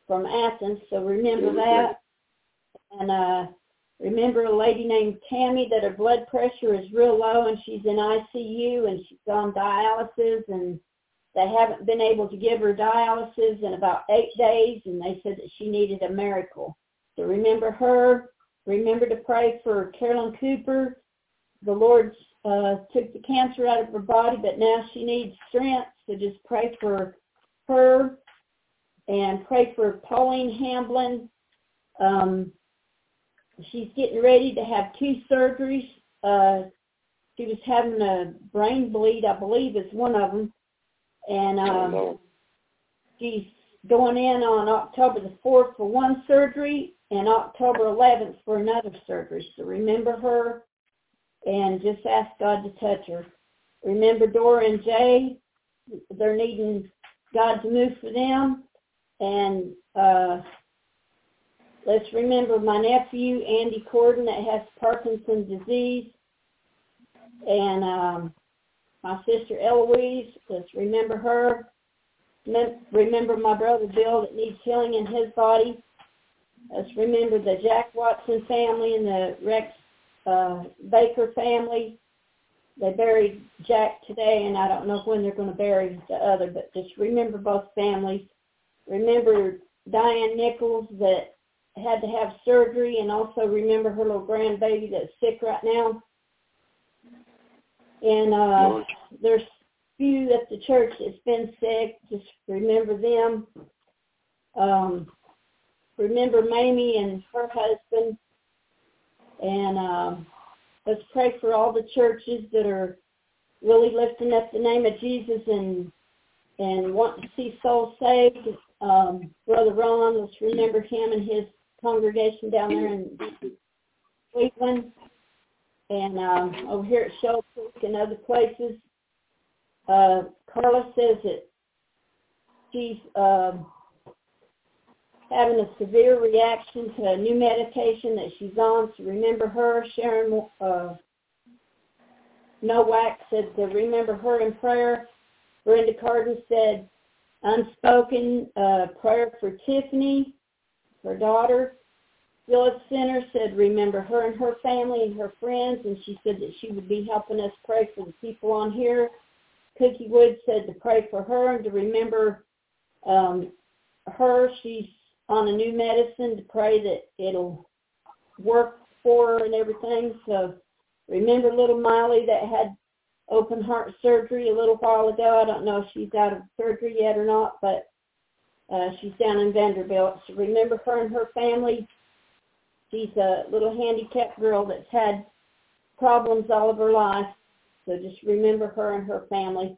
[SPEAKER 3] from Athens, so remember that. And uh, remember a lady named Tammy that her blood pressure is real low and she's in I C U and she's on dialysis, and they haven't been able to give her dialysis in about eight days, and they said that she needed a miracle. So remember her. Remember to pray for Carolyn Cooper. The Lord uh, took the cancer out of her body, but now she needs strength, so just pray for her. And pray for Pauline Hamblin. Um, she's getting ready to have two surgeries. Uh, she was having a brain bleed, I believe is one of them. And um, she's going in on October the fourth for one surgery and October eleventh for another surgery. So remember her and just ask God to touch her. Remember Dora and Jay. They're needing God to move for them. And uh, let's remember my nephew, Andy Corden, that has Parkinson's disease. And um, my sister Eloise, let's remember her. Remember my brother Bill that needs healing in his body. Let's remember the Jack Watson family and the Rex uh, Baker family. They buried Jack today, and I don't know when they're going to bury the other, but just remember both families. Remember Diane Nichols that had to have surgery, and also remember her little grandbaby that's sick right now. And uh, there's few at the church that's been sick. Just remember them. Um, remember Mamie and her husband. And um, let's pray for all the churches that are really lifting up the name of Jesus and and want to see souls saved. Um, Brother Ron, let's remember him and his congregation down there in Cleveland. And um, over here at Shoal Creek and other places. Uh, Carla says that she's uh, having a severe reaction to a new medication that she's on. So remember her. Sharon uh, Nowak said to remember her in prayer. Brenda Carden said unspoken uh, prayer for Tiffany, her daughter. Phyllis Center said remember her and her family and her friends, and she said that she would be helping us pray for the people on here. Cookie Wood said to pray for her and to remember um, her. She's on a new medicine, to pray that it'll work for her and everything. So remember little Miley that had open heart surgery a little while ago. I don't know if she's out of surgery yet or not, but uh, she's down in Vanderbilt. So remember her and her family. She's a little handicapped girl that's had problems all of her life. So just remember her and her family.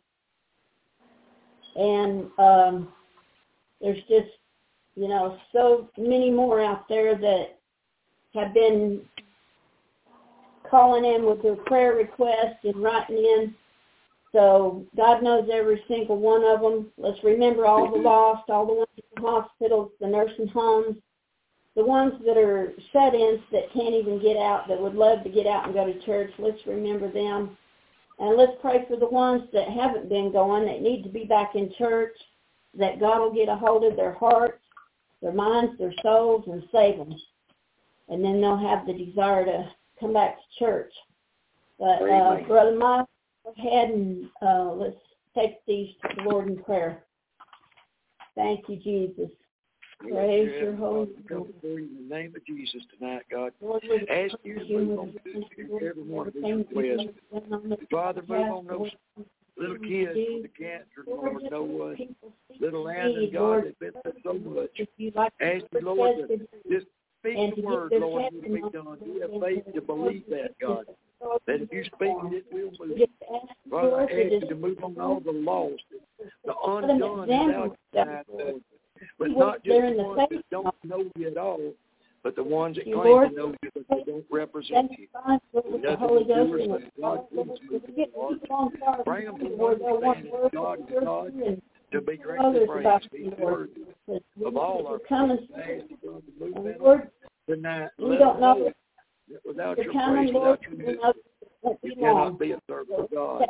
[SPEAKER 3] And um, there's just, you know, so many more out there that have been calling in with their prayer requests and writing in. So God knows every single one of them. Let's remember all the lost, all the ones in the hospitals, the nursing homes, the ones that are shut-ins that can't even get out, that would love to get out and go to church. Let's remember them. And let's pray for the ones that haven't been going, that need to be back in church, that God will get a hold of their hearts, their minds, their souls, and save them. And then they'll have the desire to come back to church. But, uh, Brother Mike, go ahead and uh, let's take these to the Lord in prayer. Thank you, Jesus. Praise
[SPEAKER 4] yes,
[SPEAKER 3] your holy
[SPEAKER 4] name. Come before you in the name of Jesus tonight, God.
[SPEAKER 3] Lord, we
[SPEAKER 4] ask you to move on to every one of these requests. Father, move on those little kids with the cancer, Lord, no one. Little Landon, God, that's been through so much. Ask you, Lord, to just speak the word, Lord, to be done. We have faith to believe that, God. That if you speak it, it will move. Father, I ask you to move on all the lost, the undone without tonight, Lord. But not just the ones that don't know you at all, but the ones that claim to know you, but they don't represent you. The Holy Ghost and God, bring them to understanding God is God, to be greatly praised. These words of all our prayers, Lord, tonight, let them know that without your praise, without your name, you cannot be a servant of God.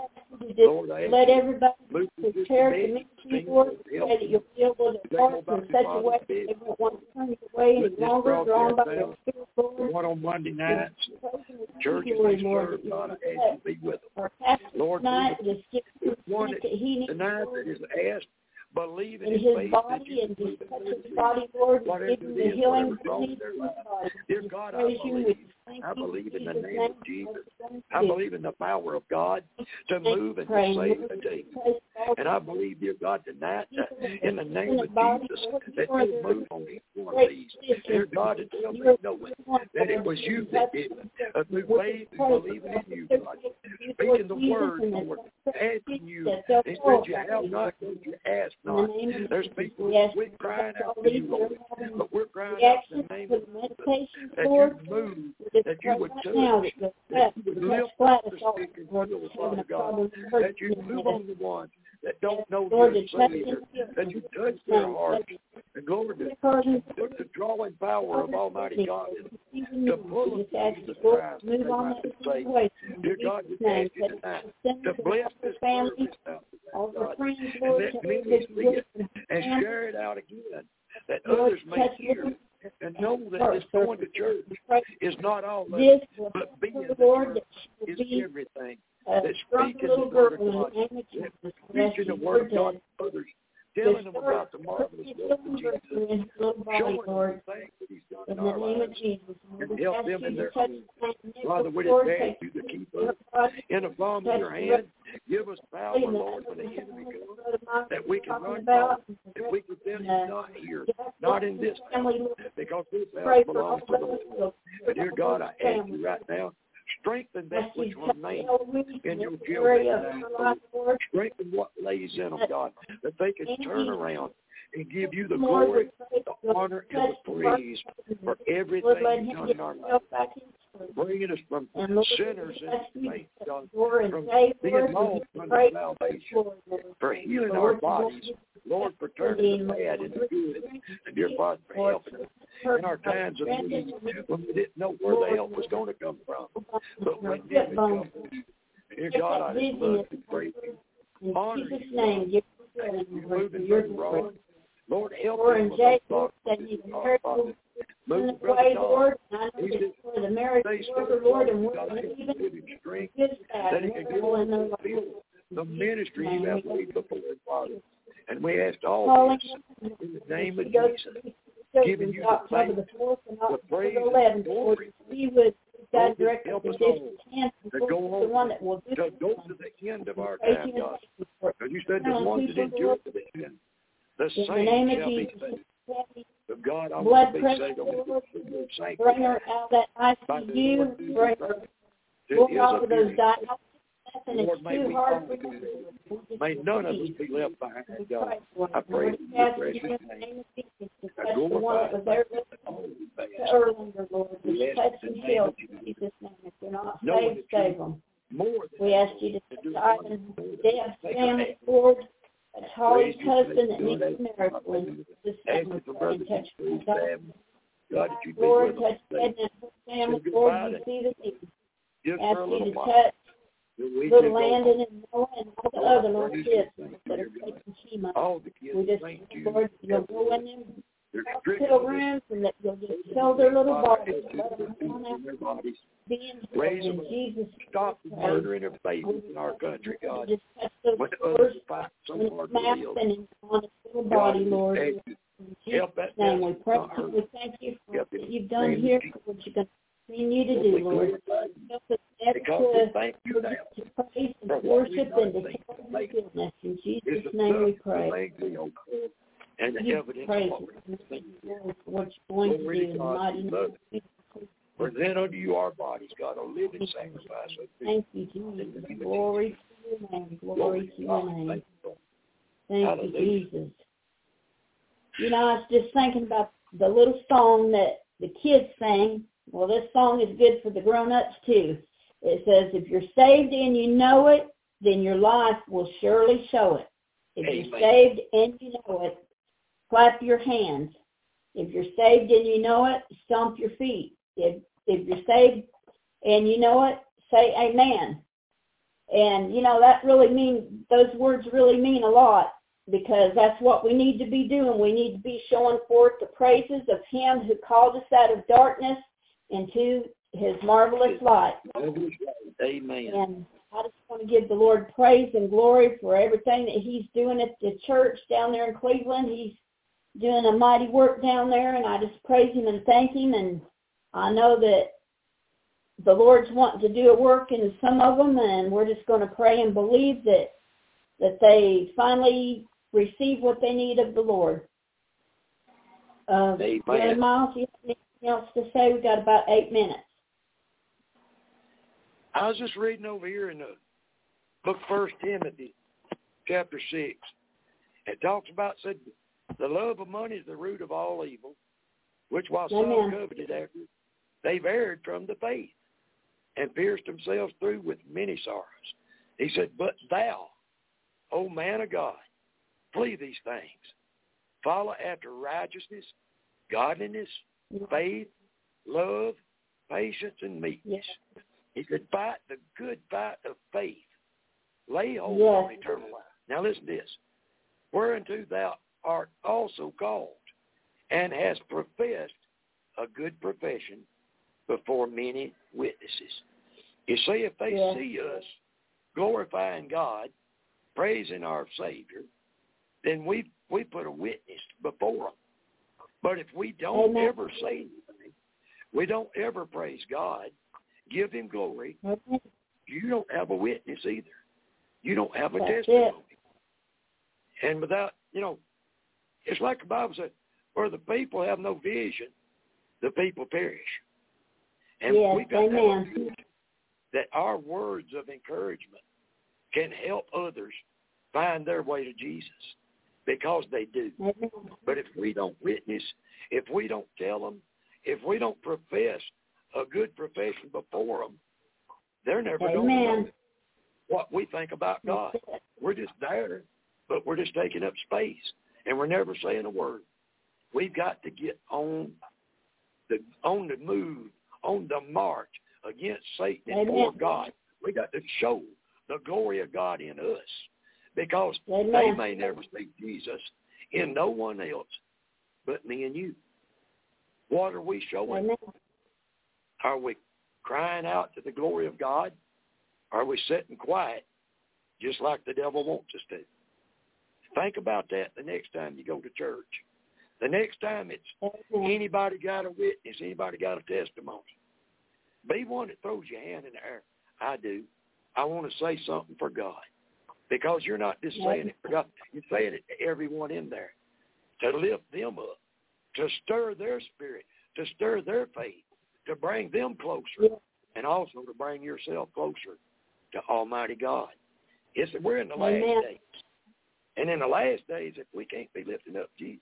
[SPEAKER 3] to just
[SPEAKER 4] Lord, I ask
[SPEAKER 3] let
[SPEAKER 4] you
[SPEAKER 3] everybody
[SPEAKER 4] move to this
[SPEAKER 3] prepare to
[SPEAKER 4] dimension,
[SPEAKER 3] meet you,
[SPEAKER 4] things
[SPEAKER 3] Lord.
[SPEAKER 4] that help
[SPEAKER 3] Pray that you'll be able to
[SPEAKER 4] They
[SPEAKER 3] talk
[SPEAKER 4] go
[SPEAKER 3] in
[SPEAKER 4] back to
[SPEAKER 3] such a
[SPEAKER 4] Father's
[SPEAKER 3] way that
[SPEAKER 4] bed.
[SPEAKER 3] they won't want to turn you away
[SPEAKER 4] Let
[SPEAKER 3] any
[SPEAKER 4] this
[SPEAKER 3] longer, drawn by
[SPEAKER 4] broadcast
[SPEAKER 3] your
[SPEAKER 4] out.
[SPEAKER 3] Spirit,
[SPEAKER 4] The
[SPEAKER 3] Lord.
[SPEAKER 4] one on Monday nights, churches
[SPEAKER 3] Glory,
[SPEAKER 4] they
[SPEAKER 3] Lord,
[SPEAKER 4] serve,
[SPEAKER 3] that
[SPEAKER 4] God, I
[SPEAKER 3] you
[SPEAKER 4] ask you to be with them.
[SPEAKER 3] our pastor
[SPEAKER 4] Lord,
[SPEAKER 3] tonight,
[SPEAKER 4] be
[SPEAKER 3] just give
[SPEAKER 4] with
[SPEAKER 3] him the
[SPEAKER 4] one
[SPEAKER 3] strength that he needs,
[SPEAKER 4] tonight
[SPEAKER 3] Lord,
[SPEAKER 4] that is asked, believe in
[SPEAKER 3] in
[SPEAKER 4] his
[SPEAKER 3] his
[SPEAKER 4] faith that
[SPEAKER 3] body
[SPEAKER 4] you
[SPEAKER 3] and
[SPEAKER 4] can
[SPEAKER 3] just
[SPEAKER 4] move
[SPEAKER 3] touch
[SPEAKER 4] in
[SPEAKER 3] his
[SPEAKER 4] their
[SPEAKER 3] body, Lord, and
[SPEAKER 4] whatever
[SPEAKER 3] give him
[SPEAKER 4] it
[SPEAKER 3] the
[SPEAKER 4] is,
[SPEAKER 3] healing
[SPEAKER 4] whatever's
[SPEAKER 3] he
[SPEAKER 4] wrong in
[SPEAKER 3] needs
[SPEAKER 4] their
[SPEAKER 3] in his
[SPEAKER 4] life.
[SPEAKER 3] body.
[SPEAKER 4] Dear
[SPEAKER 3] We
[SPEAKER 4] God, I
[SPEAKER 3] praise you.
[SPEAKER 4] believe.
[SPEAKER 3] We thank
[SPEAKER 4] I
[SPEAKER 3] you
[SPEAKER 4] believe in the
[SPEAKER 3] Jesus'
[SPEAKER 4] name of Jesus. I
[SPEAKER 3] name.
[SPEAKER 4] believe in the power of God to move and to
[SPEAKER 3] Pray,
[SPEAKER 4] save
[SPEAKER 3] Lord,
[SPEAKER 4] today.
[SPEAKER 3] praise all
[SPEAKER 4] And I believe, dear God, tonight, that in the name
[SPEAKER 3] in
[SPEAKER 4] of
[SPEAKER 3] the body,
[SPEAKER 4] Jesus,
[SPEAKER 3] Lord,
[SPEAKER 4] that
[SPEAKER 3] you are
[SPEAKER 4] you'll
[SPEAKER 3] the
[SPEAKER 4] move on each one of
[SPEAKER 3] great
[SPEAKER 4] these.
[SPEAKER 3] physician.
[SPEAKER 4] Dear God, to tell
[SPEAKER 3] You
[SPEAKER 4] me
[SPEAKER 3] are
[SPEAKER 4] knowing
[SPEAKER 3] the one,
[SPEAKER 4] that it
[SPEAKER 3] Lord,
[SPEAKER 4] was you
[SPEAKER 3] who
[SPEAKER 4] that
[SPEAKER 3] touched
[SPEAKER 4] did it.
[SPEAKER 3] us.
[SPEAKER 4] Uh, through
[SPEAKER 3] We
[SPEAKER 4] faith
[SPEAKER 3] just pray
[SPEAKER 4] and believing
[SPEAKER 3] for
[SPEAKER 4] in you,
[SPEAKER 3] the
[SPEAKER 4] God.
[SPEAKER 3] you,
[SPEAKER 4] Speaking the
[SPEAKER 3] Jesus,
[SPEAKER 4] word,
[SPEAKER 3] and that
[SPEAKER 4] Lord,
[SPEAKER 3] that
[SPEAKER 4] asking you.
[SPEAKER 3] that they'll
[SPEAKER 4] He
[SPEAKER 3] fall
[SPEAKER 4] said you
[SPEAKER 3] back
[SPEAKER 4] have
[SPEAKER 3] in
[SPEAKER 4] not
[SPEAKER 3] you.
[SPEAKER 4] because you ask
[SPEAKER 3] In the
[SPEAKER 4] not.
[SPEAKER 3] name of
[SPEAKER 4] There's
[SPEAKER 3] Jesus,
[SPEAKER 4] people
[SPEAKER 3] we
[SPEAKER 4] who
[SPEAKER 3] ask
[SPEAKER 4] quit
[SPEAKER 3] you
[SPEAKER 4] crying
[SPEAKER 3] to
[SPEAKER 4] out
[SPEAKER 3] all
[SPEAKER 4] to
[SPEAKER 3] these
[SPEAKER 4] you,
[SPEAKER 3] that are
[SPEAKER 4] Lord.
[SPEAKER 3] having
[SPEAKER 4] But we're crying out in
[SPEAKER 3] reactions
[SPEAKER 4] the name
[SPEAKER 3] to
[SPEAKER 4] of
[SPEAKER 3] the
[SPEAKER 4] Jesus
[SPEAKER 3] medication,
[SPEAKER 4] that
[SPEAKER 3] Lord.
[SPEAKER 4] you move,
[SPEAKER 3] We just
[SPEAKER 4] that
[SPEAKER 3] pray
[SPEAKER 4] you would
[SPEAKER 3] right
[SPEAKER 4] touch,
[SPEAKER 3] now that you'll
[SPEAKER 4] that
[SPEAKER 3] touch,
[SPEAKER 4] you would
[SPEAKER 3] touch
[SPEAKER 4] lift up
[SPEAKER 3] Gladys
[SPEAKER 4] the
[SPEAKER 3] all,
[SPEAKER 4] sick and
[SPEAKER 3] Lord,
[SPEAKER 4] heal,
[SPEAKER 3] having
[SPEAKER 4] Father
[SPEAKER 3] a
[SPEAKER 4] God.
[SPEAKER 3] problem
[SPEAKER 4] That you move on the ones that don't know
[SPEAKER 3] Lord,
[SPEAKER 4] you
[SPEAKER 3] to
[SPEAKER 4] as
[SPEAKER 3] touch
[SPEAKER 4] Savior.
[SPEAKER 3] him,
[SPEAKER 4] That you touch their hearts. And Lord, the, the drawing power of Almighty God to pull us to Jesus Christ and they might be saved. Dear God, we ask you tonight to bless this service now, God, and let me see it and share it out again, that others may hear and know that this going to church is not all of it, but being the church is everything. That speaking the word of God, that preaching the word of God to others, telling them about the marvelous work of Jesus, showing them the things that He's done in our lives, and help them in their home. Father, we just ask you to keep us in the palm of your hand. Give us power, Lord, when the enemy comes, that we can run from, that we can tell Him not here, not in this house, because this house belongs to the Lord. But dear God, I ask you right now, strengthen that which remains in your children. Strengthen what lays in them, God, that they can turn around and give you the glory, the honor, and the praise for everything done in our lives. Bringing us from sinners into faith, God, from being lost unto salvation, for healing our bodies, Lord, for turning the bad into good, and dear Father, for helping us in our times of need when we didn't know where the help was going to come from. But when did it come? Dear God, I just love to praise you, honor you, God. You're moving Brother Ron. Lord, help him with those thoughts. Move Brother Don. He's just the marriage worker, Lord, and God, I give him strength that he can go and fulfill the ministry you have laid before him, Father. And we ask all this in the name of Jesus, giving you the thanks, the praise, and the glory. God, help us all to go on, to go to the end of our time, God. Because you said the ones that endure to the end, the same shall be saved. But God, I want to be saved. I want to be saved.
[SPEAKER 3] Bring her out that I C U. Bring her off of those dialysis.
[SPEAKER 4] Lord, may we all do. May none of us be left behind, God. I pray in your precious name. I glorify
[SPEAKER 3] Erlander, Lord, just touch and heal in Jesus' name. If they're not saved, save them. We ask you to touch Ivan Deb's family, Lord. That's Holly's husband that needs a miracle in this family. And touch my God. Lord, touch Ed and his family. Lord, you see the need. Ask you to touch little Landon and Noah and all the other little kids that are taking chemo. We just, Lord, you'll go in them hospital rooms and that you'll just fill their little bodies, let them come out, be in Jesus.
[SPEAKER 4] Stop the murdering of babies in our country, God.
[SPEAKER 3] Just touch those doors and mask and on his little body, Lord. In Jesus' name, we pray. We thank you for what you've done here, for what you're going to continue to do, Lord. Help us ever to, to praise and worship and to tell your goodness. In Jesus' name we pray.
[SPEAKER 4] And the evidence
[SPEAKER 3] praise
[SPEAKER 4] of
[SPEAKER 3] what you're going to do in the mighty name of Jesus.
[SPEAKER 4] Present unto you our bodies, God, a living sacrifice.
[SPEAKER 3] Thank you, Jesus. Glory to your name. Glory to your name. Thank you, Jesus. You know, I was just thinking about the little song that the kids sang. Well, this song is good for the grown-ups, too. It says, if you're saved and you know it, then your life will surely show it. If
[SPEAKER 4] Amen.
[SPEAKER 3] You're saved and you know it, clap your hands. If you're saved and you know it, stomp your feet. If if you're saved and you know it, say amen. And, you know, that really mean, those words really mean a lot, because that's what we need to be doing. We need to be showing forth the praises of him who called us out of darkness into his marvelous light.
[SPEAKER 4] Amen.
[SPEAKER 3] And I just want to give the Lord praise and glory for everything that he's doing at the church down there in Cleveland. He's doing a mighty work down there, and I just praise him and thank him. And I know that the Lord's wanting to do a work in some of them, and we're just going to pray and believe that that they finally receive what they need of the Lord. Uh, Amen. Miles, you have anything else to say? We've got about eight minutes.
[SPEAKER 4] I was just reading over here in the book First Timothy, chapter six. It talks about, said, the love of money is the root of all evil, which while some
[SPEAKER 3] Amen.
[SPEAKER 4] coveted after, they've erred from the faith and pierced themselves through with many sorrows. He said, but thou, O man of God, flee these things. Follow after righteousness, godliness, faith, love, patience, and meekness. Yes. He said, fight the good fight of faith. Lay hold yes. on eternal life. Now listen to this. Whereunto thou art also called, and hast professed a good profession before many witnesses. You see, if they yes. see us glorifying God, praising our Savior, then we we put a witness before them. But if we don't Amen. ever say anything, we don't ever praise God, give him glory, Amen. you don't have a witness either. You don't have a That's testimony. It. And without, you know, it's like the Bible said, where the people have no vision, the people perish. And
[SPEAKER 3] yes,
[SPEAKER 4] we've got
[SPEAKER 3] Amen.
[SPEAKER 4] to have a vision that our words of encouragement can help others find their way to Jesus, because they do. Amen. But if we don't witness, if we don't tell them, if we don't profess a good profession before them, they're never going to know what we think about God. We're just there, but we're just taking up space, and we're never saying a word. We've got to get on the on the move, on the march against Satan and for God. We got to show the glory of God in us, because Amen. they may never see Jesus in no one else but me and you. What are we showing? Amen. Are we crying out to the glory of God? Are we sitting quiet just like the devil wants us to? Think about that the next time you go to church. The next time it's Amen. anybody got a witness, anybody got a testimony. Be one that throws your hand in the air. I do. I want to say something for God. Because you're not just saying it for God. You're saying it to everyone in there. To lift them up. To stir their spirit. To stir their faith. To bring them closer. And also to bring yourself closer to Almighty God. It's, we're in the last Amen. days. And in the last days, if we can't be lifting up Jesus,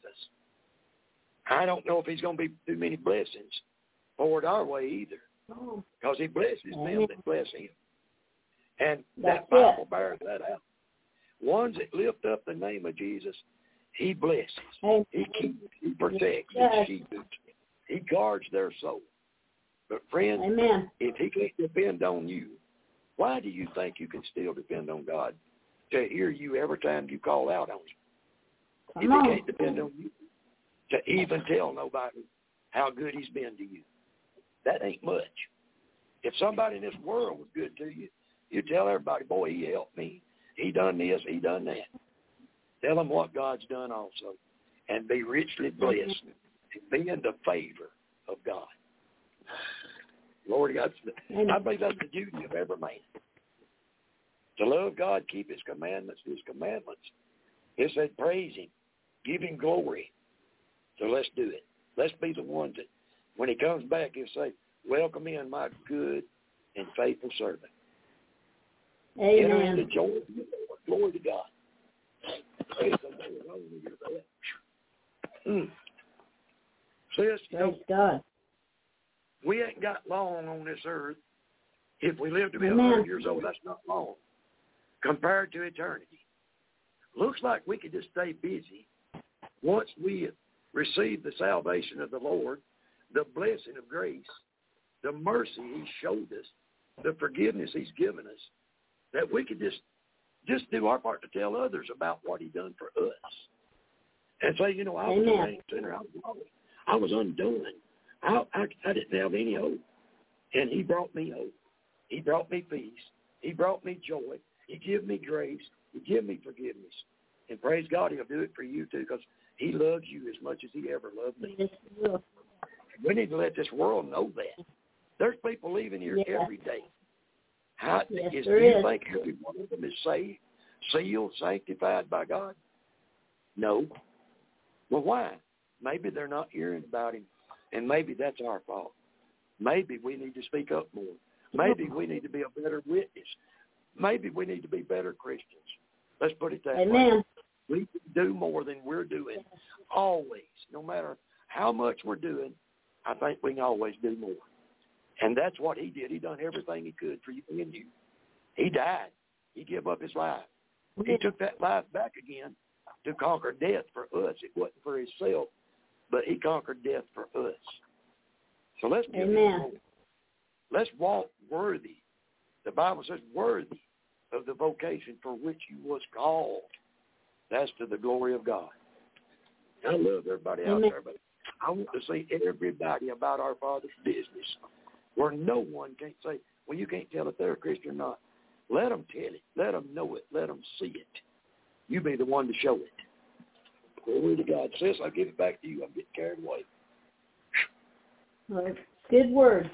[SPEAKER 4] I don't know if he's going to be too many blessings poured our way either. Because he blesses Amen. them that bless him. And That's that Bible it. bears that out. Ones that lift up the name of Jesus, he blesses. Amen. He keeps, he protects, yes. he, he guards their soul. But friends, Amen. if he can't depend on you, why do you think you can still depend on God to hear you every time you call out on him? Come if on. he can't depend on you to even tell nobody how good he's been to you, that ain't much. If somebody in this world was good to you, you tell everybody, boy, he helped me. He done this, he done that. Tell them what God's done also, and be richly blessed and be in the favor of God. Lord, God, I believe that's the duty of every man. To love God, keep his commandments, his commandments. It said praise him, give him glory. So let's do it. Let's be the ones that, when he comes back, he'll say, welcome in, my good and faithful servant.
[SPEAKER 3] Amen.
[SPEAKER 4] Enter into joy. Glory to God. Mm. Sis, you know,
[SPEAKER 3] God.
[SPEAKER 4] we ain't got long on this earth. If we live to be one hundred years old, that's not long compared to eternity. Looks like we could just stay busy once we receive the salvation of the Lord, the blessing of grace, the mercy he showed us, the forgiveness he's given us. that we could just just do our part to tell others about what he done for us. And say, you know, I was a sinner. I was, I was undone. I, I, I didn't have any hope. And he brought me hope. He brought me peace. He brought me joy. He gave me grace. He gave me forgiveness. And praise God, he'll do it for you too, because he loves you as much as he ever loved me.
[SPEAKER 3] Yes, he will.
[SPEAKER 4] We need to let this world know that. There's people leaving here
[SPEAKER 3] yeah.
[SPEAKER 4] every day. How,
[SPEAKER 3] yes,
[SPEAKER 4] is,
[SPEAKER 3] there
[SPEAKER 4] do you
[SPEAKER 3] is.
[SPEAKER 4] think every one of them is saved, sealed, sanctified by God? No. Well, why? Maybe they're not hearing about him, and maybe that's our fault. Maybe we need to speak up more. Maybe we need to be a better witness. Maybe we need to be better Christians. Let's put it that
[SPEAKER 3] Amen.
[SPEAKER 4] way. We can do more than we're doing, always. No matter how much we're doing, I think we can always do more. And that's what he did. He done everything he could for you and you. He died. He gave up his life. He took that life back again to conquer death for us. It wasn't for himself, but he conquered death for us. So let's give him more. Let's walk worthy. The Bible says worthy of the vocation for which you was called. That's to the glory of God. I love everybody out
[SPEAKER 3] Amen.
[SPEAKER 4] there, but I want to see everybody about our Father's business, where no one can say, well, you can't tell if they're a Christian or not. Let them tell it. Let them know it. Let them see it. You be the one to show it. Glory to God. Sis, I'll give it back to you. I'm getting carried away.
[SPEAKER 3] Well, good word.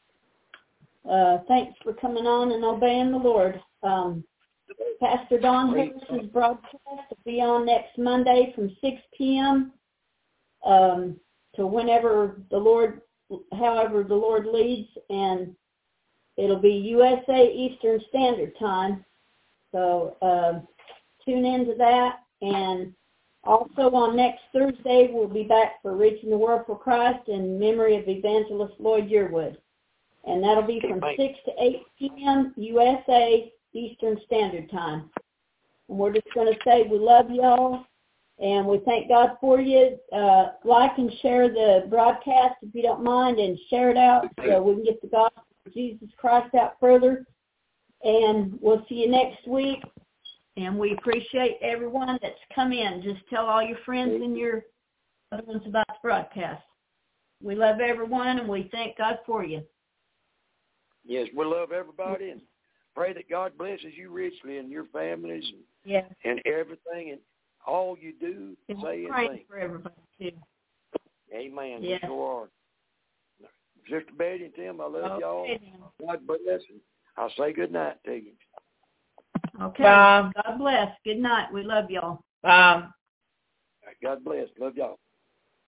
[SPEAKER 3] Uh, thanks for coming on and obeying the Lord. Um, Pastor Don Harris's broadcast will be on next Monday from six p.m. Um, to whenever the Lord, however the Lord leads, and it'll be U S A Eastern Standard Time. So uh, tune into that. And also on next Thursday, we'll be back for Reaching the World for Christ in memory of Evangelist Lloyd Yearwood. And that'll be from six to eight p.m. U S A Eastern Standard Time. And we're just going to say we love y'all, and we thank God for you. Uh, like and share the broadcast if you don't mind, and share it out so we can get the gospel of Jesus Christ out further. And we'll see you next week. And we appreciate everyone that's come in. Just tell all your friends and your other ones about the broadcast. We love everyone, and we thank God for you.
[SPEAKER 4] Yes, we love everybody, and pray that God blesses you richly and your families and,
[SPEAKER 3] yes.
[SPEAKER 4] and everything and all you do,
[SPEAKER 3] and
[SPEAKER 4] say, and think.
[SPEAKER 3] For everybody too.
[SPEAKER 4] Amen.
[SPEAKER 3] Yes.
[SPEAKER 4] We sure are. Sister Betty and Tim, I love
[SPEAKER 3] okay,
[SPEAKER 4] y'all.
[SPEAKER 3] Then.
[SPEAKER 4] God bless, and I'll say good night to you.
[SPEAKER 3] Okay.
[SPEAKER 2] Bye.
[SPEAKER 3] God bless. Good night. We love y'all.
[SPEAKER 2] Bye.
[SPEAKER 4] God bless. Love y'all.